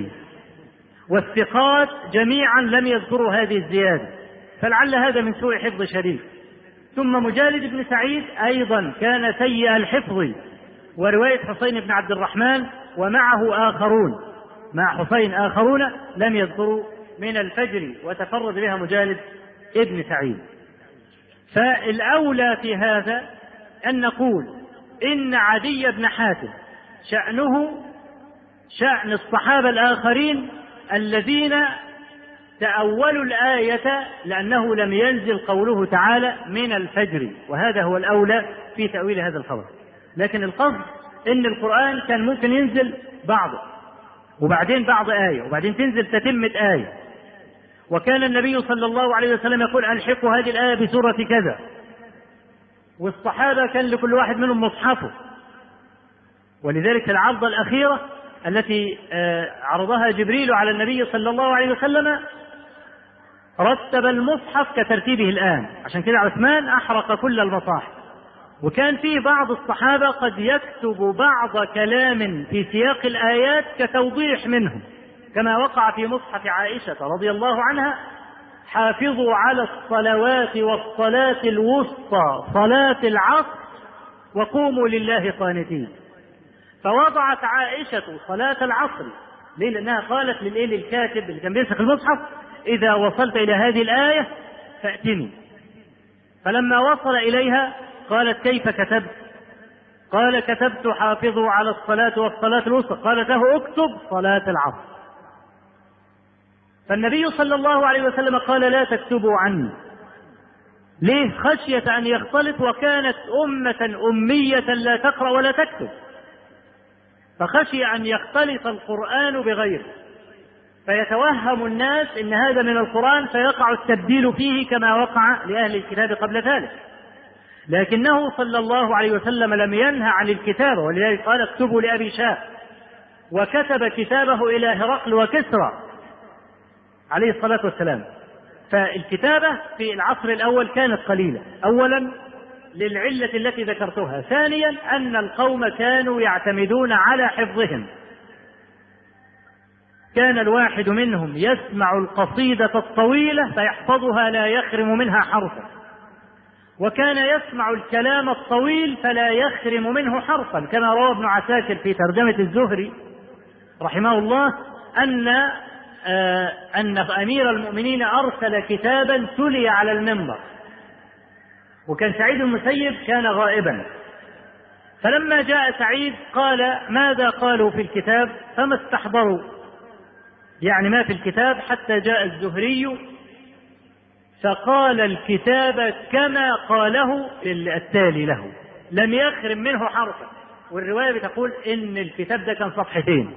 والثقات جميعا لم يذكروا هذه الزيادة، فلعل هذا من سوء حفظ شريك. ثم مجالد بن سعيد أيضا كان سيء الحفظ، ورواية حسين بن عبد الرحمن ومعه آخرون، مع حسين آخرون لم يذكروا من الفجر، وتفرد بها مجالد ابن سعيد. فالأولى في هذا أن نقول إن عدي بن حاتم شأنه شأن الصحابة الآخرين الذين تأولوا الآية لأنه لم ينزل قوله تعالى من الفجر، وهذا هو الأولى في تأويل هذا الخبر. لكن القصد إن القرآن كان ممكن ينزل بعضه وبعدين بعض آية وبعدين تنزل تتمة آية، وكان النبي صلى الله عليه وسلم يقول ألحقوا هذه الآية بسورة كذا، والصحابة كان لكل واحد منهم مصحفه. ولذلك العرضة الأخيرة التي عرضها جبريل على النبي صلى الله عليه وسلم رتب المصحف كترتيبه الآن، عشان كده عثمان أحرق كل المصاحف. وكان فيه بعض الصحابة قد يكتب بعض كلام في سياق الآيات كتوضيح منه، كما وقع في مصحف عائشة رضي الله عنها: حافظوا على الصلوات والصلاة الوسطى صلاة العصر وقوموا لله قانتين. فوضعت عائشة صلاة العصر، ليه؟ لأنها قالت للكاتب اللي كان بينسخ المصحف: إذا وصلت إلى هذه الآية فأتني. فلما وصل إليها قالت: كيف كتبت؟ قال كتبت حافظوا على الصلاة والصلاة الوسطى، قالت له اكتب صلاة العصر. فالنبي صلى الله عليه وسلم قال لا تكتبوا عني. ليه؟ خشية أن يختلط، وكانت أمة أمية لا تقرأ ولا تكتب، فخشي أن يختلط القرآن بغيره فيتوهم الناس إن هذا من القرآن فيقع التبديل فيه كما وقع لأهل الكتاب قبل ذلك. لكنه صلى الله عليه وسلم لم ينهى عن الكتابة، ولذلك قال اكتبوا لأبي شاه، وكتب كتابه إلى هرقل وكسرى عليه الصلاة والسلام. فالكتابة في العصر الأول كانت قليلة، أولا للعلة التي ذكرتها، ثانيا أن القوم كانوا يعتمدون على حفظهم. كان الواحد منهم يسمع القصيدة الطويلة فيحفظها لا يخرم منها حرفا، وكان يسمع الكلام الطويل فلا يخرم منه حرفا، كما روى ابن عساكر في ترجمة الزهري رحمه الله أن أمير المؤمنين أرسل كتابا تلي على المنبر، وكان سعيد المسيب كان غائبا، فلما جاء سعيد قال ماذا قالوا في الكتاب؟ فما استحضروا يعني ما في الكتاب، حتى جاء الزهري فقال الكتاب كما قاله التالي له، لم يخرم منه حرفا. والرواية بتقول إن الكتاب ده كان صفحتين،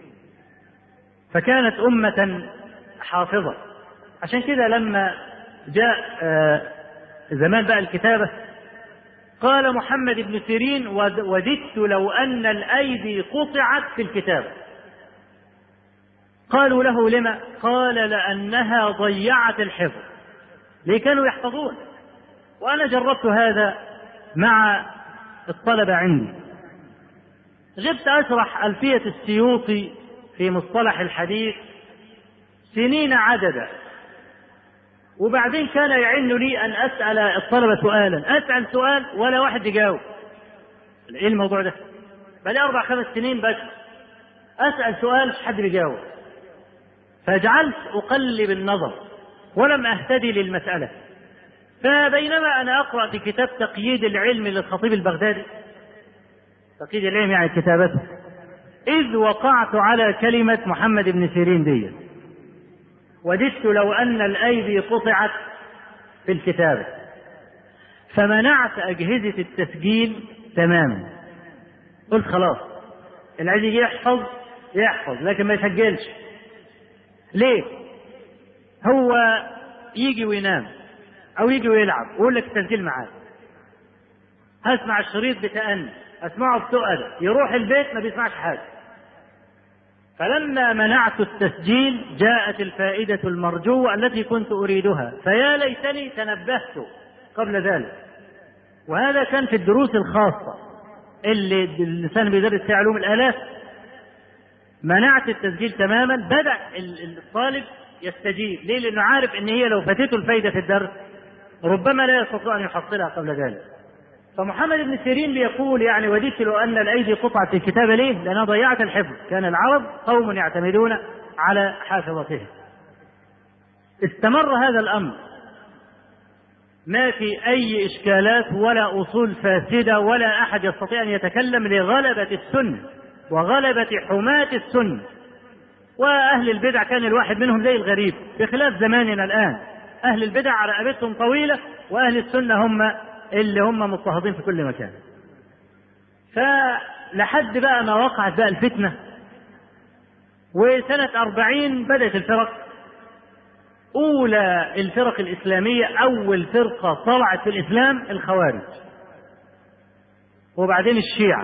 فكانت أمة حافظة. عشان كده لما جاء زمان بقى الكتابة قال محمد بن سيرين وددت لو أن الأيدي قطعت في الكتاب. قالوا له لما؟ قال لأنها ضيعت الحفظ، ليه؟ كانوا يحفظون. وأنا جربت هذا مع الطلبة عندي، غبت أشرح ألفية السيوطي في مصطلح الحديث سنين عددا، وبعدين كان يعن لي أن أسأل الطلبة سؤالا، أسأل سؤال ولا واحد يجاوب. إيه الموضوع ده؟ بقى 4-5 سنين بس أسأل سؤال مش حد بيجاوب، فجعلت أقلب النظر ولم أهتدي للمسألة. فبينما أنا أقرأ في كتاب تقييد العلم للخطيب البغدادي، تقييد العلم يعني كتابته، إذ وقعت على كلمة محمد بن سيرين دي، وددت لو أن الأيدي قطعت في الكتابة، فمنعت أجهزة التسجيل تماما. قلت خلاص اللي عايز يحفظ لكن ما يسجلش. ليه؟ هو يجي وينام أو يجي ويلعب ويقول لك التسجيل معاه، هسمع الشريط بتأني، أسمعه بتؤدى، يروح البيت ما بيسمعش حاجة. فلما منعت التسجيل جاءت الفائدة المرجوة التي كنت أريدها، فيا ليتني تنبهت قبل ذلك. وهذا كان في الدروس الخاصة اللي الإنسان بيدرس في علوم الآلات. منعت التسجيل تماما، بدأ الطالب يستجيب. ليه؟ لأنه عارف أن هي لو فاتته الفائدة في الدرس ربما لا يستطيع أن يحصلها قبل ذلك. فمحمد بن سيرين بيقول يعني وددت لو أن الأيدي قطعت في الكتابة. ليه؟ لأنها ضيعت الحفظ. كان العرب قوم يعتمدون على حافظتهم. استمر هذا الأمر، ما في أي إشكالات ولا أصول فاسدة ولا أحد يستطيع أن يتكلم، لغلبة السنة وغلبة حماة السنة. وأهل البدع كان الواحد منهم زي الغريب، بخلاف زماننا الآن أهل البدع رقبتهم طويلة، وأهل السنة هم اللي هم مضطهدين في كل مكان. فلحد بقى ما وقعت بقى الفتنة، وسنة 40 بدأت الفرق. أولى الفرق الإسلامية، أول فرقة طلعت في الإسلام الخوارج، وبعدين الشيعة،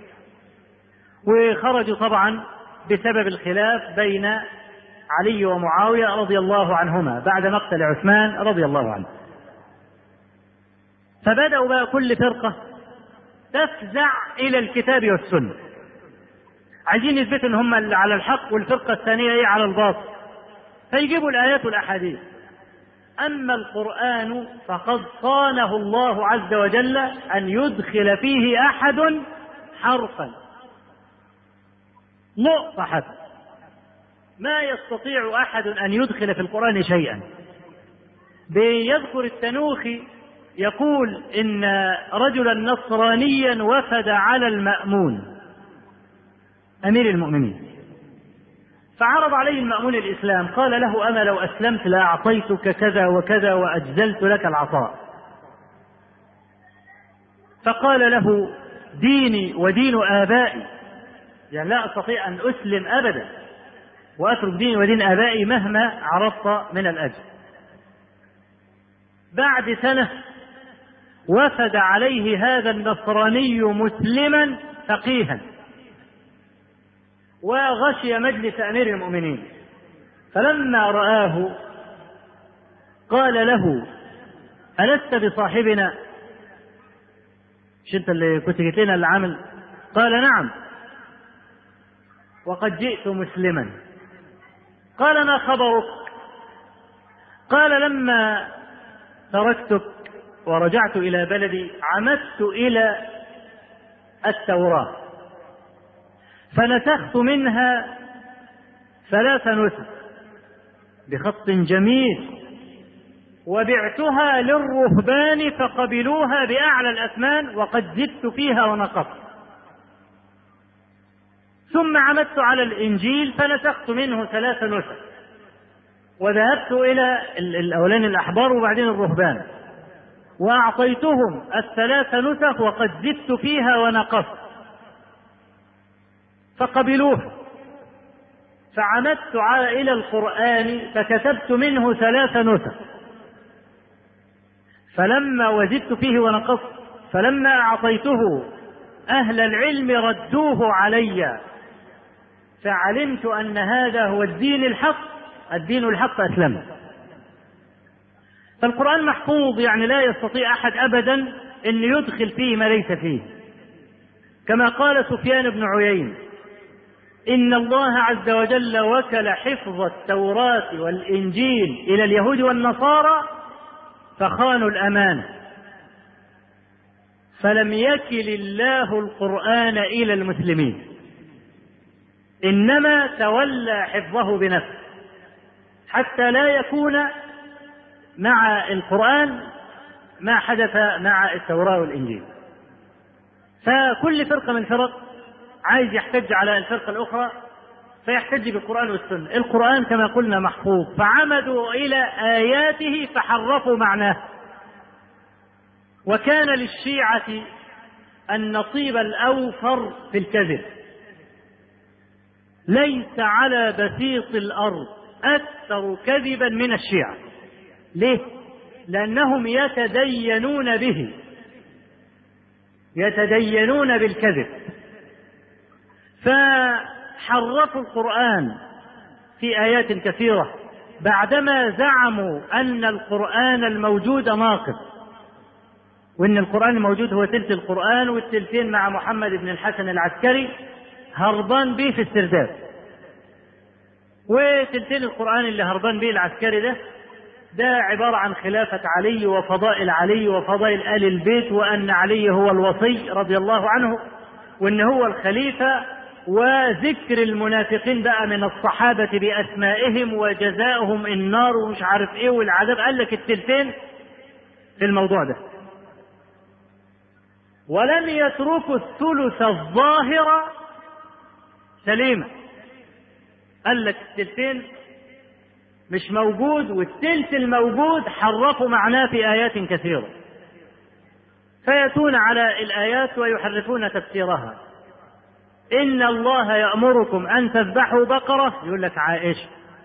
وخرجوا طبعا بسبب الخلاف بين علي ومعاوية رضي الله عنهما بعد مقتل عثمان رضي الله عنه. فبدأوا بقى كل فرقة تفزع إلى الكتاب والسنة، عايزين يثبتوا ان هم اللي على الحق والفرقة الثانية ايه على الباطل، فيجيبوا الآيات والأحاديث. أما القرآن فقد صانه الله عز وجل أن يدخل فيه أحد حرفا نقطة حتى، ما يستطيع أحد أن يدخل في القرآن شيئا. بيذكر التنوخي يقول إن رجلا نصرانيا وفد على المأمون أمير المؤمنين، فعرض عليه المأمون الإسلام، قال له: أنا لو أسلمت لأعطيتك كذا وكذا وأجزلت لك العطاء. فقال له: ديني ودين آبائي، يعني لا أستطيع أن أسلم أبدا وأترك ديني ودين آبائي مهما عرضت من الأجر. بعد سنة وفد عليه هذا النصراني مسلما فقيها، وغشي مجلس أمير المؤمنين، فلما رآه قال له: ألست بصاحبنا؟ مش أنت اللي كنت جيت لنا العمل؟ قال: نعم، وقد جئت مسلما. قال: ما خبرك؟ قال: لما تركتك ورجعت إلى بلدي عمدت إلى التوراة فنسخت منها 3 نسخ بخط جميل وبعتها للرهبان فقبلوها بأعلى الأثمان وقد زدت فيها ونقصت. ثم عمدت على الإنجيل فنسخت منه 3 نسخ وذهبت إلى الأولين الأحبار وبعدين الرهبان وأعطيتهم 3 نسخ وقد زدت فيها ونقصت فقبلوه. فعمدت إلى القرآن فكتبت منه 3 نسخ وزدت فيه ونقصت، فلما أعطيته أهل العلم ردوه علي فعلمت أن هذا هو الدين الحق أسلمت. فالقرآن محفوظ، يعني لا يستطيع أحد أبدا أن يدخل فيه ما ليس فيه، كما قال سفيان بن عيين: إن الله عز وجل وكل حفظ التوراة والإنجيل إلى اليهود والنصارى فخانوا الأمانة، فلم يكل الله القرآن إلى المسلمين، إنما تولى حفظه بنفسه حتى لا يكون مع القرآن ما حدث مع التوراة والإنجيل. فكل فرقة من فرق عايز يحتج على الفرقة الأخرى فيحتج بالقرآن والسنة. القرآن كما قلنا محفوظ، فعمدوا إلى آياته فحرفوا معناه. وكان للشيعة النصيب الأوفر في الكذب، ليس على بسيط الأرض أكثر كذبا من الشيعة. ليه؟ لأنهم يتدينون به، يتدينون بالكذب، فحرفوا القرآن في آيات كثيرة بعدما زعموا أن القرآن الموجود ناقص، وأن القرآن الموجود هو تلت القرآن والتلتين مع محمد بن الحسن العسكري هربان به في السرداب، وتلتين القرآن اللي هربان به العسكري ده عبارة عن خلافة علي وفضائل علي وفضائل آل البيت، وأن علي هو الوصي رضي الله عنه، وأن هو الخليفة، وذكر المنافقين بقى من الصحابة بأسمائهم وجزاؤهم النار ومش عارف ايه والعذاب. قال لك التلتين في الموضوع ده، ولم يتركوا الثلث الظاهرة سليمة. قال لك التلتين مش موجود، والتلت الموجود حرفوا معناه في آيات كثيرة، فيأتون على الآيات ويحرفون تفسيرها. إن الله يأمركم أن تذبحوا بقرة، يقول لك عائشة.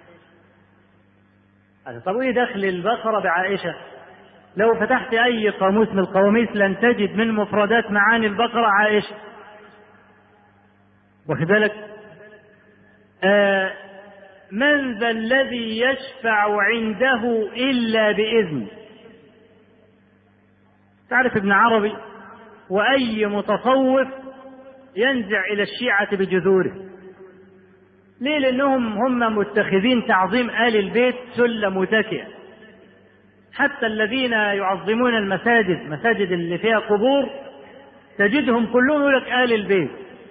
طب ايه دخل البقرة بعائشة؟ لو فتحت أي قاموس من القواميس لن تجد من مفردات معاني البقرة عائشة. واخد بالك؟ من ذا الذي يشفع عنده إلا بإذن. تعرف ابن عربي وأي متصوف ينزع إلى الشيعة بجذوره. ليه؟ لأنهم هم متخذين تعظيم آل البيت سلة متكئة. حتى الذين يعظمون المساجد، مساجد اللي فيها قبور، تجدهم كلهم يقول لك آل البيت،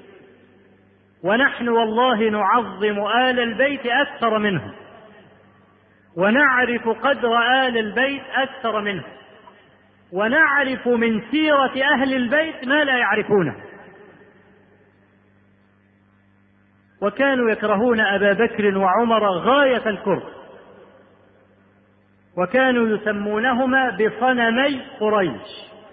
ونحن والله نعظم آل البيت أكثر منهم، ونعرف قدر آل البيت أكثر منهم، ونعرف من سيرة أهل البيت ما لا يعرفونه. وكانوا يكرهون أبا بكر وعمر غاية الكره، وكانوا يسمونهما بصنمي قريش.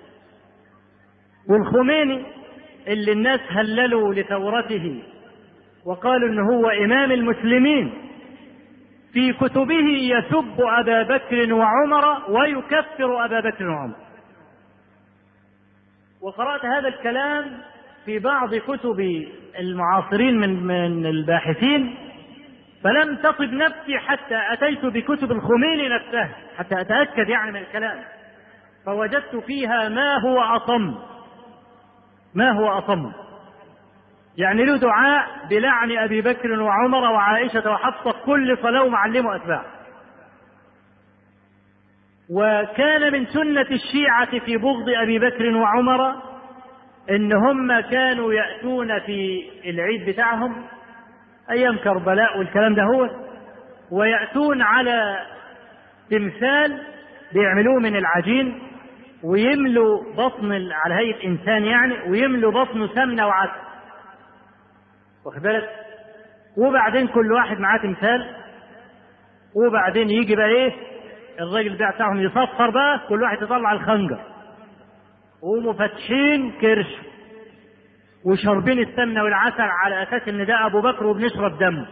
والخميني اللي الناس هللوا لثورته وقالوا إنه هو إمام المسلمين، في كتبه يسب أبا بكر وعمر ويكفر أبا بكر وعمر. وقرأت هذا الكلام في بعض كتب المعاصرين من الباحثين، فلم تطب نفسي حتى أتيت بكتب الخميني نفسها حتى أتأكد يعني من الكلام، فوجدت فيها ما هو أصم، يعني له دعاء بلعن أبي بكر وعمر وعائشة وحفصة كل صلاة ومعلمه أتباع. وكان من سنة الشيعة في بغض أبي بكر وعمر إن هم كانوا يأتون في العيد بتاعهم أيام كربلاء والكلام ده هو، ويأتون على تمثال بيعملوه من العجين ويملوا بطن على هيئة إنسان يعني، ويملوا بطنه سمنة وعسل، واخد بالك؟ وبعدين كل واحد معاه تمثال، وبعدين يجي بقى ايه الراجل بتاعهم يصفر بقى، كل واحد يطلع الخنجر ومفتحين كرش وشربين السمنة والعسل على أساس إن ده أبو بكر وبنشرب دم،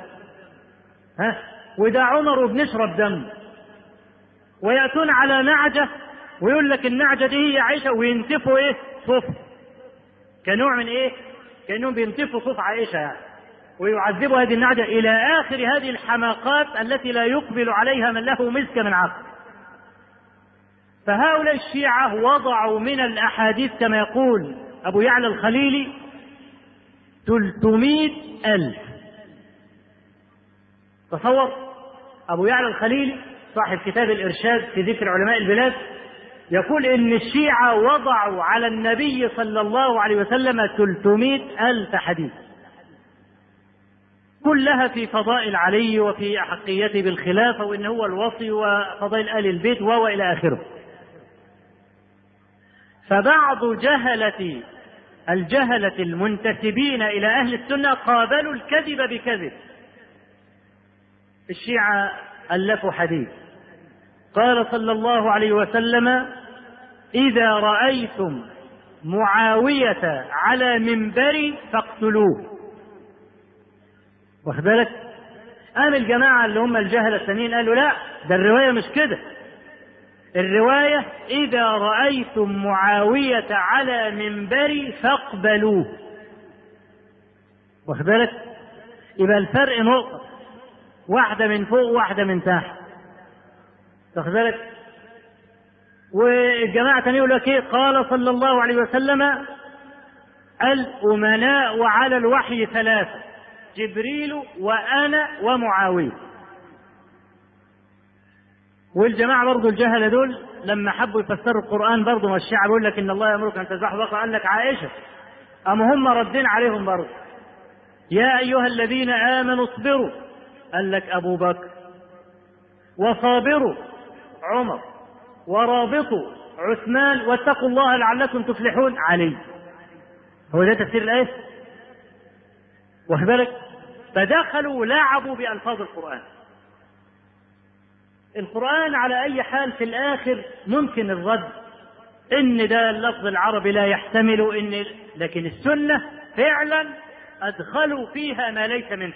وده عمر وبنشرب دم. ويأتون على نعجة ويقول لك النعجة دي هي عائشة، وينتفوا ايه صف كنوع من ايه، كأنهم بينتفوا صف عائشة يعني، ويعذبوا هذه النعجة إلى آخر هذه الحماقات التي لا يقبل عليها من له مسك من عقل. فهؤلاء الشيعة وضعوا من الأحاديث كما يقول أبو يعلى الخليلي 300,000. تصور أبو يعلى الخليلي صاحب كتاب الإرشاد في ذكر علماء البلاد يقول إن الشيعة وضعوا على النبي صلى الله عليه وسلم 300,000 حديث، كلها في فضائل علي وفي أحقيته بالخلافة وإن هو الوصي وفضائل آل البيت وإلى آخره. فبعض الجهلة المنتسبين إلى أهل السنة قابلوا الكذب بكذب. الشيعة ألفوا حديث قال صلى الله عليه وسلم: إذا رأيتم معاوية على منبر فاقتلوه. واخد بالك؟ قام الجماعة اللي هم الجهلة الثانيين قالوا لا، ده الرواية مش كده، الرواية إذا رأيتم معاوية على منبر فاقبلوه. واخد بالك؟ يبقى الفرق نقطة، واحدة من فوق واحدة من تحت. واخد بالك؟ والجماعة تاني يقول لك ايه؟ قال صلى الله عليه وسلم: الأمناء على الوحي 3، جبريل وأنا ومعاوية. والجماعة برضو الجهلة دول لما حبوا يفسروا القرآن برضو، ما الشيعة بيقول لك إن الله يأمرك أن تذبحوا بقرة، قال لك عائشة. أما هم ردين عليهم برضو: يا أيها الذين آمنوا اصبروا، قال لك أبو بكر، وصابروا عمر، ورابطوا عثمان، واتقوا الله لعلكم تفلحون علي. هو ده تفسير الآية؟ واخد بالك؟ فدخلوا لعبوا بألفاظ القرآن. القرآن على أي حال في الآخر ممكن الرد إن ده اللفظ العربي لا يحتمل لكن السنة فعلا أدخلوا فيها ما ليس منه.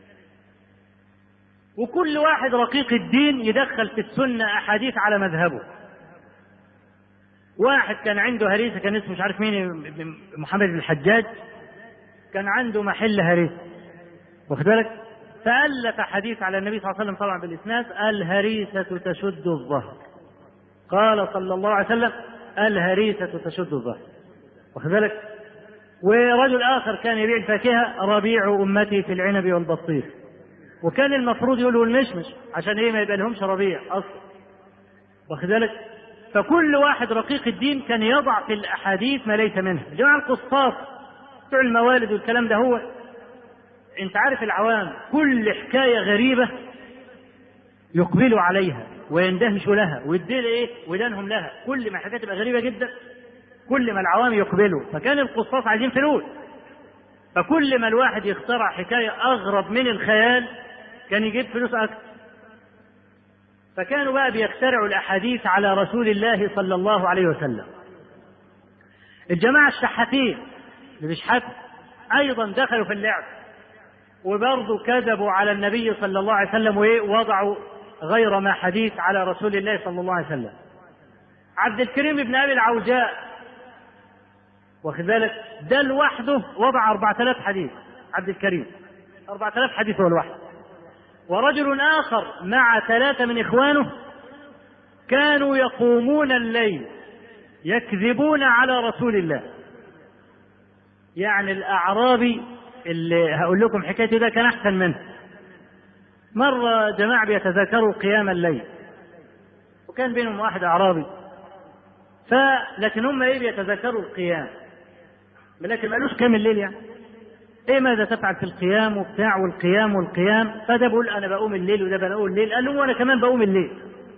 وكل واحد رقيق الدين يدخل في السنة أحاديث على مذهبه. واحد كان عنده هريسة، كان اسمه مش عارف مين، محمد بن الحجاج، كان عنده محل هريسة، واخد بالك؟ فألف حديث على النبي صلى الله عليه وسلم طبعا بالإسناد: الهريسة تشد الظهر. قال صلى الله عليه وسلم: الهريسة تشد الظهر. واخد بالك؟ ورجل آخر كان يبيع الفاكهة: ربيع أمتي في العنب والبطيخ. وكان المفروض يقولوا المشمش عشان ايه ما يبقى لهمش ربيع اصلا. واخد بالك؟ فكل واحد رقيق الدين كان يضع في الاحاديث ما ليس منها. جماعة القسطاس بتوع الموالد والكلام ده، هو انت عارف العوام كل حكاية غريبة يقبلوا عليها ويندهشوا لها ويدير ايه ودانهم لها. كل ما الحاجات تبقى غريبه جدا كل ما العوام يقبلوا. فكان القصاص عايزين فلوس، فكل ما الواحد يخترع حكايه اغرب من الخيال كان يجيب فلوس اكثر. فكانوا بقى بيخترعوا الاحاديث على رسول الله صلى الله عليه وسلم. الجماعه الشحاتين اللي بيشحتوا ايضا دخلوا في اللعب، وبرضه كذبوا على النبي صلى الله عليه وسلم ووضعوا غير ما حديث على رسول الله صلى الله عليه وسلم. عبد الكريم بن ابي العوجاء واخد بالك ده لوحده وضع 4000 حديث. عبد الكريم 4000 حديث هو لوحده. ورجل آخر مع 3 من إخوانه كانوا يقومون الليل يكذبون على رسول الله. يعني الأعرابي اللي هقول لكم حكايته ده كان أحسن منه. مرة جماعة بيتذاكروا قيام الليل وكان بينهم واحد أعرابي، لكن هم بيتذاكروا القيام لكن ما قالوش قيام الليل. يعني ماذا تفعل في القيام وبتاع والقيام. فده بيقول انا بقوم الليل وده بقوم الليل. قال له وانا كمان بقوم الليل.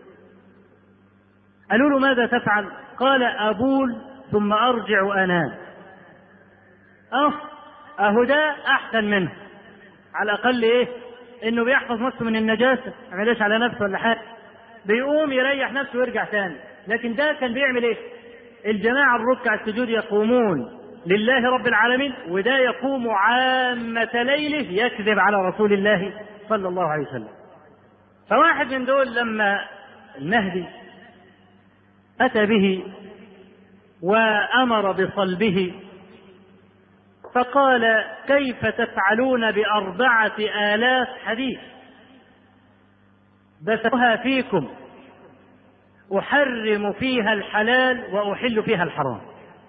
قالوا له ماذا تفعل؟ قال ابول ثم ارجع انام. اهو ده احسن منه. على الاقل انه بيحفظ نفسه من النجاسه، ما يعملش على نفسه ولا حاجه، بيقوم يريح نفسه ويرجع تاني. لكن ده كان بيعمل الجماعه الركع السجود يقومون لله رب العالمين، وده يقوم عامة ليله يكذب على رسول الله صلى الله عليه وسلم. فواحد من دول لما المهدي أتى به وأمر بصلبه فقال كيف تفعلون ب4000 حديث بثها فيكم أحرم فيها الحلال وأحل فيها الحرام.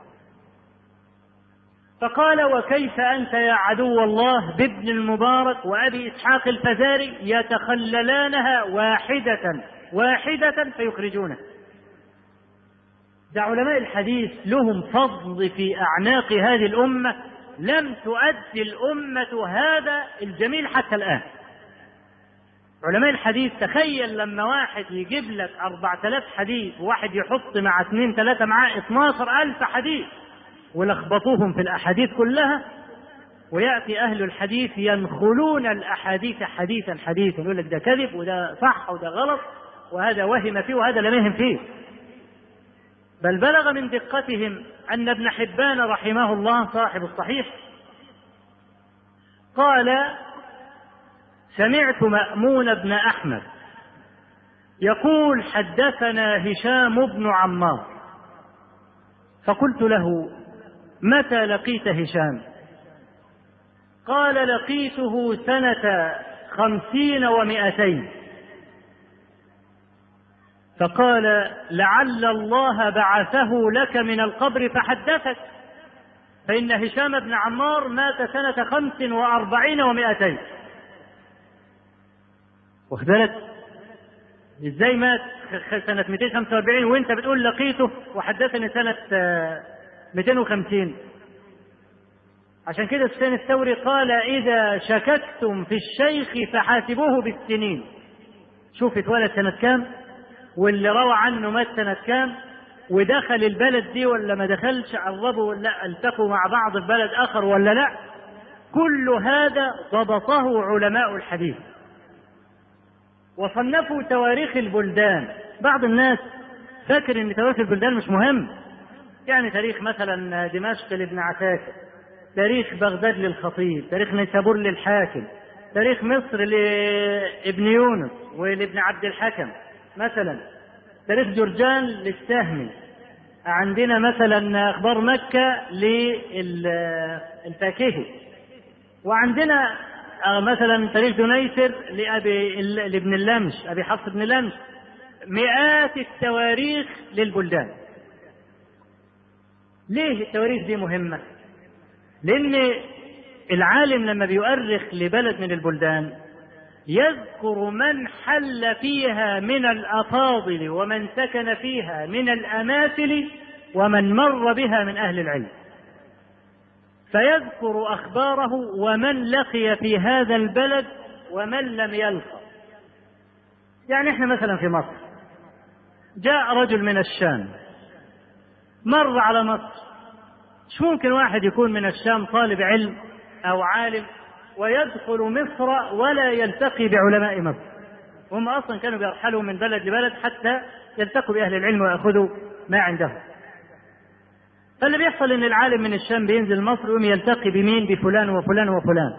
فقال وكيف أنت يا عدو الله بابن المبارك وأبي إسحاق الفزاري يتخللانها واحدة فيخرجونه. ده علماء الحديث لهم فضل في أعناق هذه الأمة لم تؤدي الأمة هذا الجميل حتى الآن. علماء الحديث تخيل لما واحد يجيب لك 4000 حديث وواحد يحط مع 2 3 معاه 12000 حديث ولخبطوهم في الأحاديث كلها، ويأتي أهل الحديث ينخلون الأحاديث حديثا يقول لك ده كذب وده صح وده غلط وهذا وهم فيه وهذا لم يهم فيه. بل بلغ من دقتهم أن ابن حبان رحمه الله صاحب الصحيح قال سمعت مأمون بن أحمد يقول حدثنا هشام بن عمار، فقلت له متى لقيت هشام؟ قال لقيته سنة 50 و200. فقال لعل الله بعثه لك من القبر فحدثك، فإن هشام بن عمار مات سنة 45 و200. واخد بالك ازاي مات سنة 245 وانت بتقول لقيته وحدثني سنة 250؟ عشان كده سفيان الثوري قال إذا شككتم في الشيخ فحاسبوه بالسنين. شوف اتولد سنة كام واللي روى عنه مات سنة كام ودخل البلد دي ولا ما دخلش، عربوا ولا التقوا مع بعض في بلد آخر ولا لا. كل هذا ضبطه علماء الحديث وصنفوا تواريخ البلدان. بعض الناس فاكر ان تواريخ البلدان مش مهم، يعني تاريخ مثلا دمشق لابن عساكر، تاريخ بغداد للخطيب، تاريخ نيسابور للحاكم، تاريخ مصر لابن يونس ولابن عبد الحكم مثلا، تاريخ جرجان للسهمي، عندنا مثلا اخبار مكة للفاكهي، وعندنا مثلا تاريخ دنيسر لابن اللمش ابي حفص بن لمش. مئات التواريخ للبلدان. ليه التواريخ دي مهمة؟ لأن العالم لما بيؤرخ لبلد من البلدان يذكر من حل فيها من الأفاضل ومن سكن فيها من الأماثل ومن مر بها من أهل العلم، فيذكر أخباره ومن لقي في هذا البلد ومن لم يلقى. يعني احنا مثلا في مصر جاء رجل من الشام مر على مصر. مش ممكن واحد يكون من الشام طالب علم أو عالم ويدخل مصر ولا يلتقي بعلماء مصر. هم أصلا كانوا بيرحلوا من بلد لبلد حتى يلتقوا بأهل العلم ويأخذوا ما عندهم. فاللي بيحصل إن العالم من الشام بينزل مصر ويقوم يلتقي بمين؟ بفلان وفلان وفلان.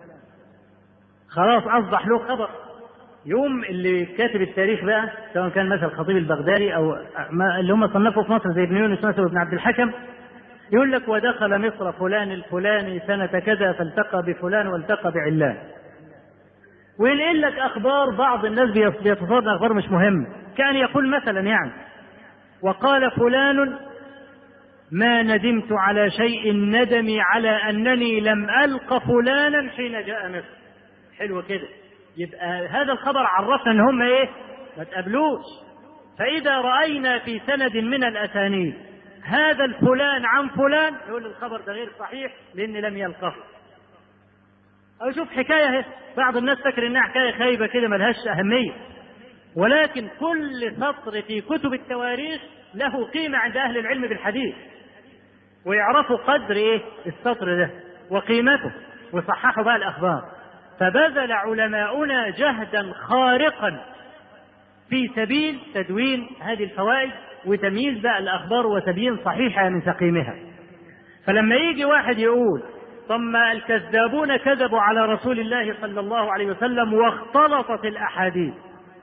خلاص أصبح له خبر. يوم اللي كاتب التاريخ بقى سواء كان مثل الخطيب البغدادي أو اللي هم صنفوا في مصر زي ابن يونس مثلا وابن عبد الحكم، يقول لك ودخل مصر فلان الفلاني سنة كذا فالتقى بفلان والتقى بعلان. وينقل لك أخبار بعض الناس بيتصور أخبار مش مهمة، كان يقول مثلا يعني وقال فلان ما ندمت على شيء ندمي على أنني لم ألق فلانا حين جاء مصر. حلو كده، يبقى هذا الخبر عرفنا ان هم ايه؟ ما تقابلوش. فإذا رأينا في سند من الأسانيد هذا الفلان عن فلان يقول الخبر ده غير صحيح لأن لم يلقه. أو شوف حكاية هي. بعض الناس فكر إنها حكاية خايبة كده ملهاش أهمية، ولكن كل سطر في كتب التواريخ له قيمة عند أهل العلم بالحديث، ويعرفوا قدر إيه السطر ده وقيمته وصححوا بقى الأخبار. فبذل علماؤنا جهدا خارقا في سبيل تدوين هذه الفوائد وتمييز بقى الأخبار وتبيين صحيحها من سقيمها. فلما يجي واحد يقول ثم الكذابون كذبوا على رسول الله صلى الله عليه وسلم واختلطت الأحاديث،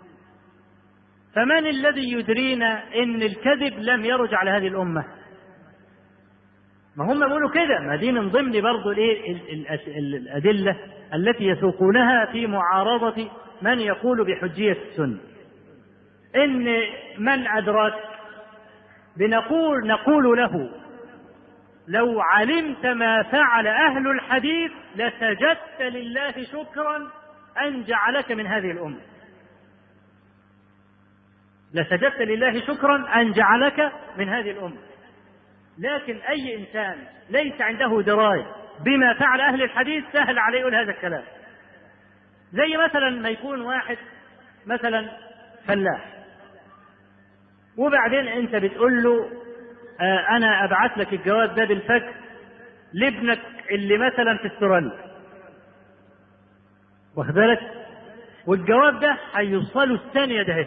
فمن الذي يدرينا إن الكذب لم يرج على هذه الأمة؟ ما هم بيقولوا كده، ما دي من ضمن برضو الأدلة التي يسوقونها في معارضة من يقول بحجية السنة. إن من أدرك نقول له لو علمت ما فعل أهل الحديث لسجدت لله شكرا أن جعلك من هذه الأمة. لسجدت لله شكرا أن جعلك من هذه الأمة. لكن أي إنسان ليس عنده دراية بما فعل أهل الحديث سهل عليه يقول هذا الكلام. زي مثلا ما يكون واحد مثلا فلاح وبعدين أنت بتقول له أنا أبعث لك الجواب ده بالفجر لابنك اللي مثلا في استراليا، واخد بالك، والجواب ده هيوصله الثانية ده.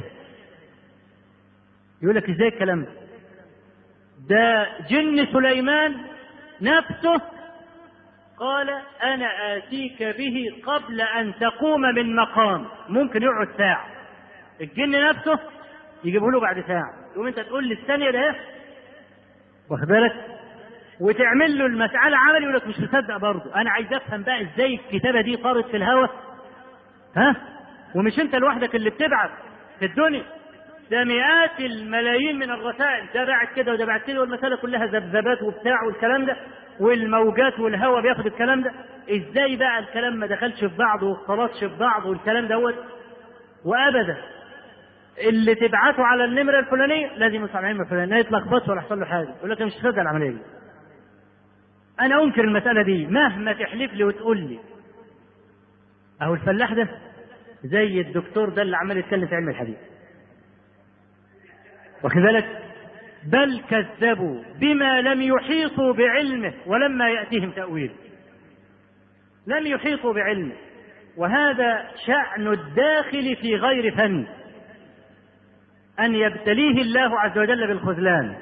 يقول لك ازاي الكلام ده جن سليمان نفسه قال أنا آتيك به قبل أن تقوم من مقام. ممكن يقعد ساعة، الجن نفسه يجيبه له بعد ساعة، يقوم أنت تقول لي الثانية ده، واخد بالك، وتعمل له المسألة عمل، يقول لك مش مصدق برضه. أنا عايز أفهم بقى إزاي الكتابة دي طارت في الهواء، ومش أنت لوحدك اللي بتبعت في الدنيا، ده مئات الملايين من الرسائل، ده بعت كده وده بعت كده، والمسألة كلها ذبذبات وبتاع والكلام ده، والموجات والهواء بياخد الكلام ده. ازاي بقى الكلام ما دخلش في بعضه واختلطش في بعضه والكلام دوت؟ وابدا اللي تبعته على النمره الفلانيه لازم يصنع النمره الفلانيه، يتلخبط ولا يحصل له حاجه، يقول لك مش هتصدق العمليه دي. انا انكر المساله دي مهما تحلف لي وتقول لي. اهو الفلاح ده زي الدكتور ده اللي عمال يتكلم في علم الحديث، واخد بالك، بل كذبوا بما لم يحيطوا بعلمه ولما يأتيهم تأويل. لم يحيطوا بعلمه، وهذا شأن الداخل في غير فن، أن يبتليه الله عز وجل بالخذلان.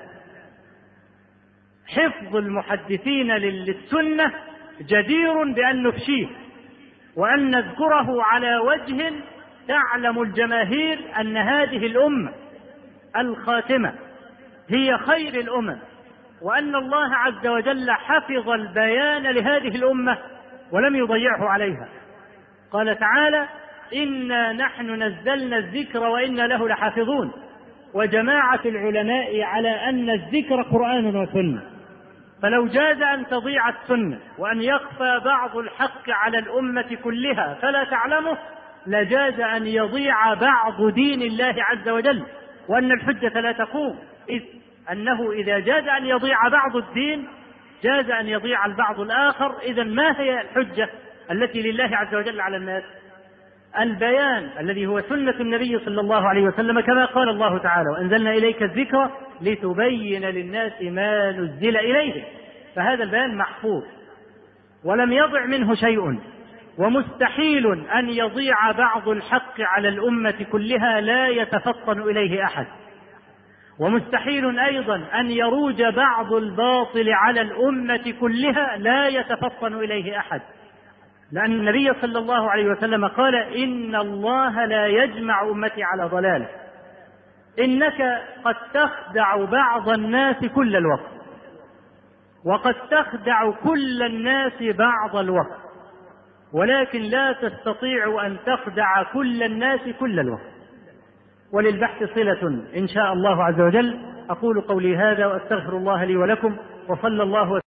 حفظ المحدثين للسنة جدير بأن نفشيه وأن نذكره على وجه تعلم الجماهير أن هذه الأمة الخاتمة هي خير الأمم، وأن الله عز وجل حفظ البيان لهذه الأمة ولم يضيعه عليها. قال تعالى إنا نحن نزلنا الذكر وإنا له لحافظون. وجماعة العلماء على أن الذكر قرآن وسنة، فلو جاز أن تضيع السنة وأن يخفى بعض الحق على الأمة كلها فلا تعلمه، لجاز أن يضيع بعض دين الله عز وجل، وأن الحجة لا تقوم، إذ أنه إذا جاز أن يضيع بعض الدين جاز أن يضيع البعض الآخر. إذن ما هي الحجة التي لله عز وجل على الناس؟ البيان الذي هو سنة النبي صلى الله عليه وسلم، كما قال الله تعالى: وأنزلنا إليك الذكر لتبين للناس ما نزل إليهم. فهذا البيان محفوظ ولم يضع منه شيء، ومستحيل أن يضيع بعض الحق على الأمة كلها لا يتفطن إليه أحد، ومستحيل أيضا أن يروج بعض الباطل على الأمة كلها لا يتفطن إليه أحد، لأن النبي صلى الله عليه وسلم قال: إن الله لا يجمع أمتي على ضلال. إنك قد تخدع بعض الناس كل الوقت، وقد تخدع كل الناس بعض الوقت، ولكن لا تستطيع أن تخدع كل الناس كل الوقت. وللبحث صلة إن شاء الله عز وجل. أقول قولي هذا وأستغفر الله لي ولكم، وصلى الله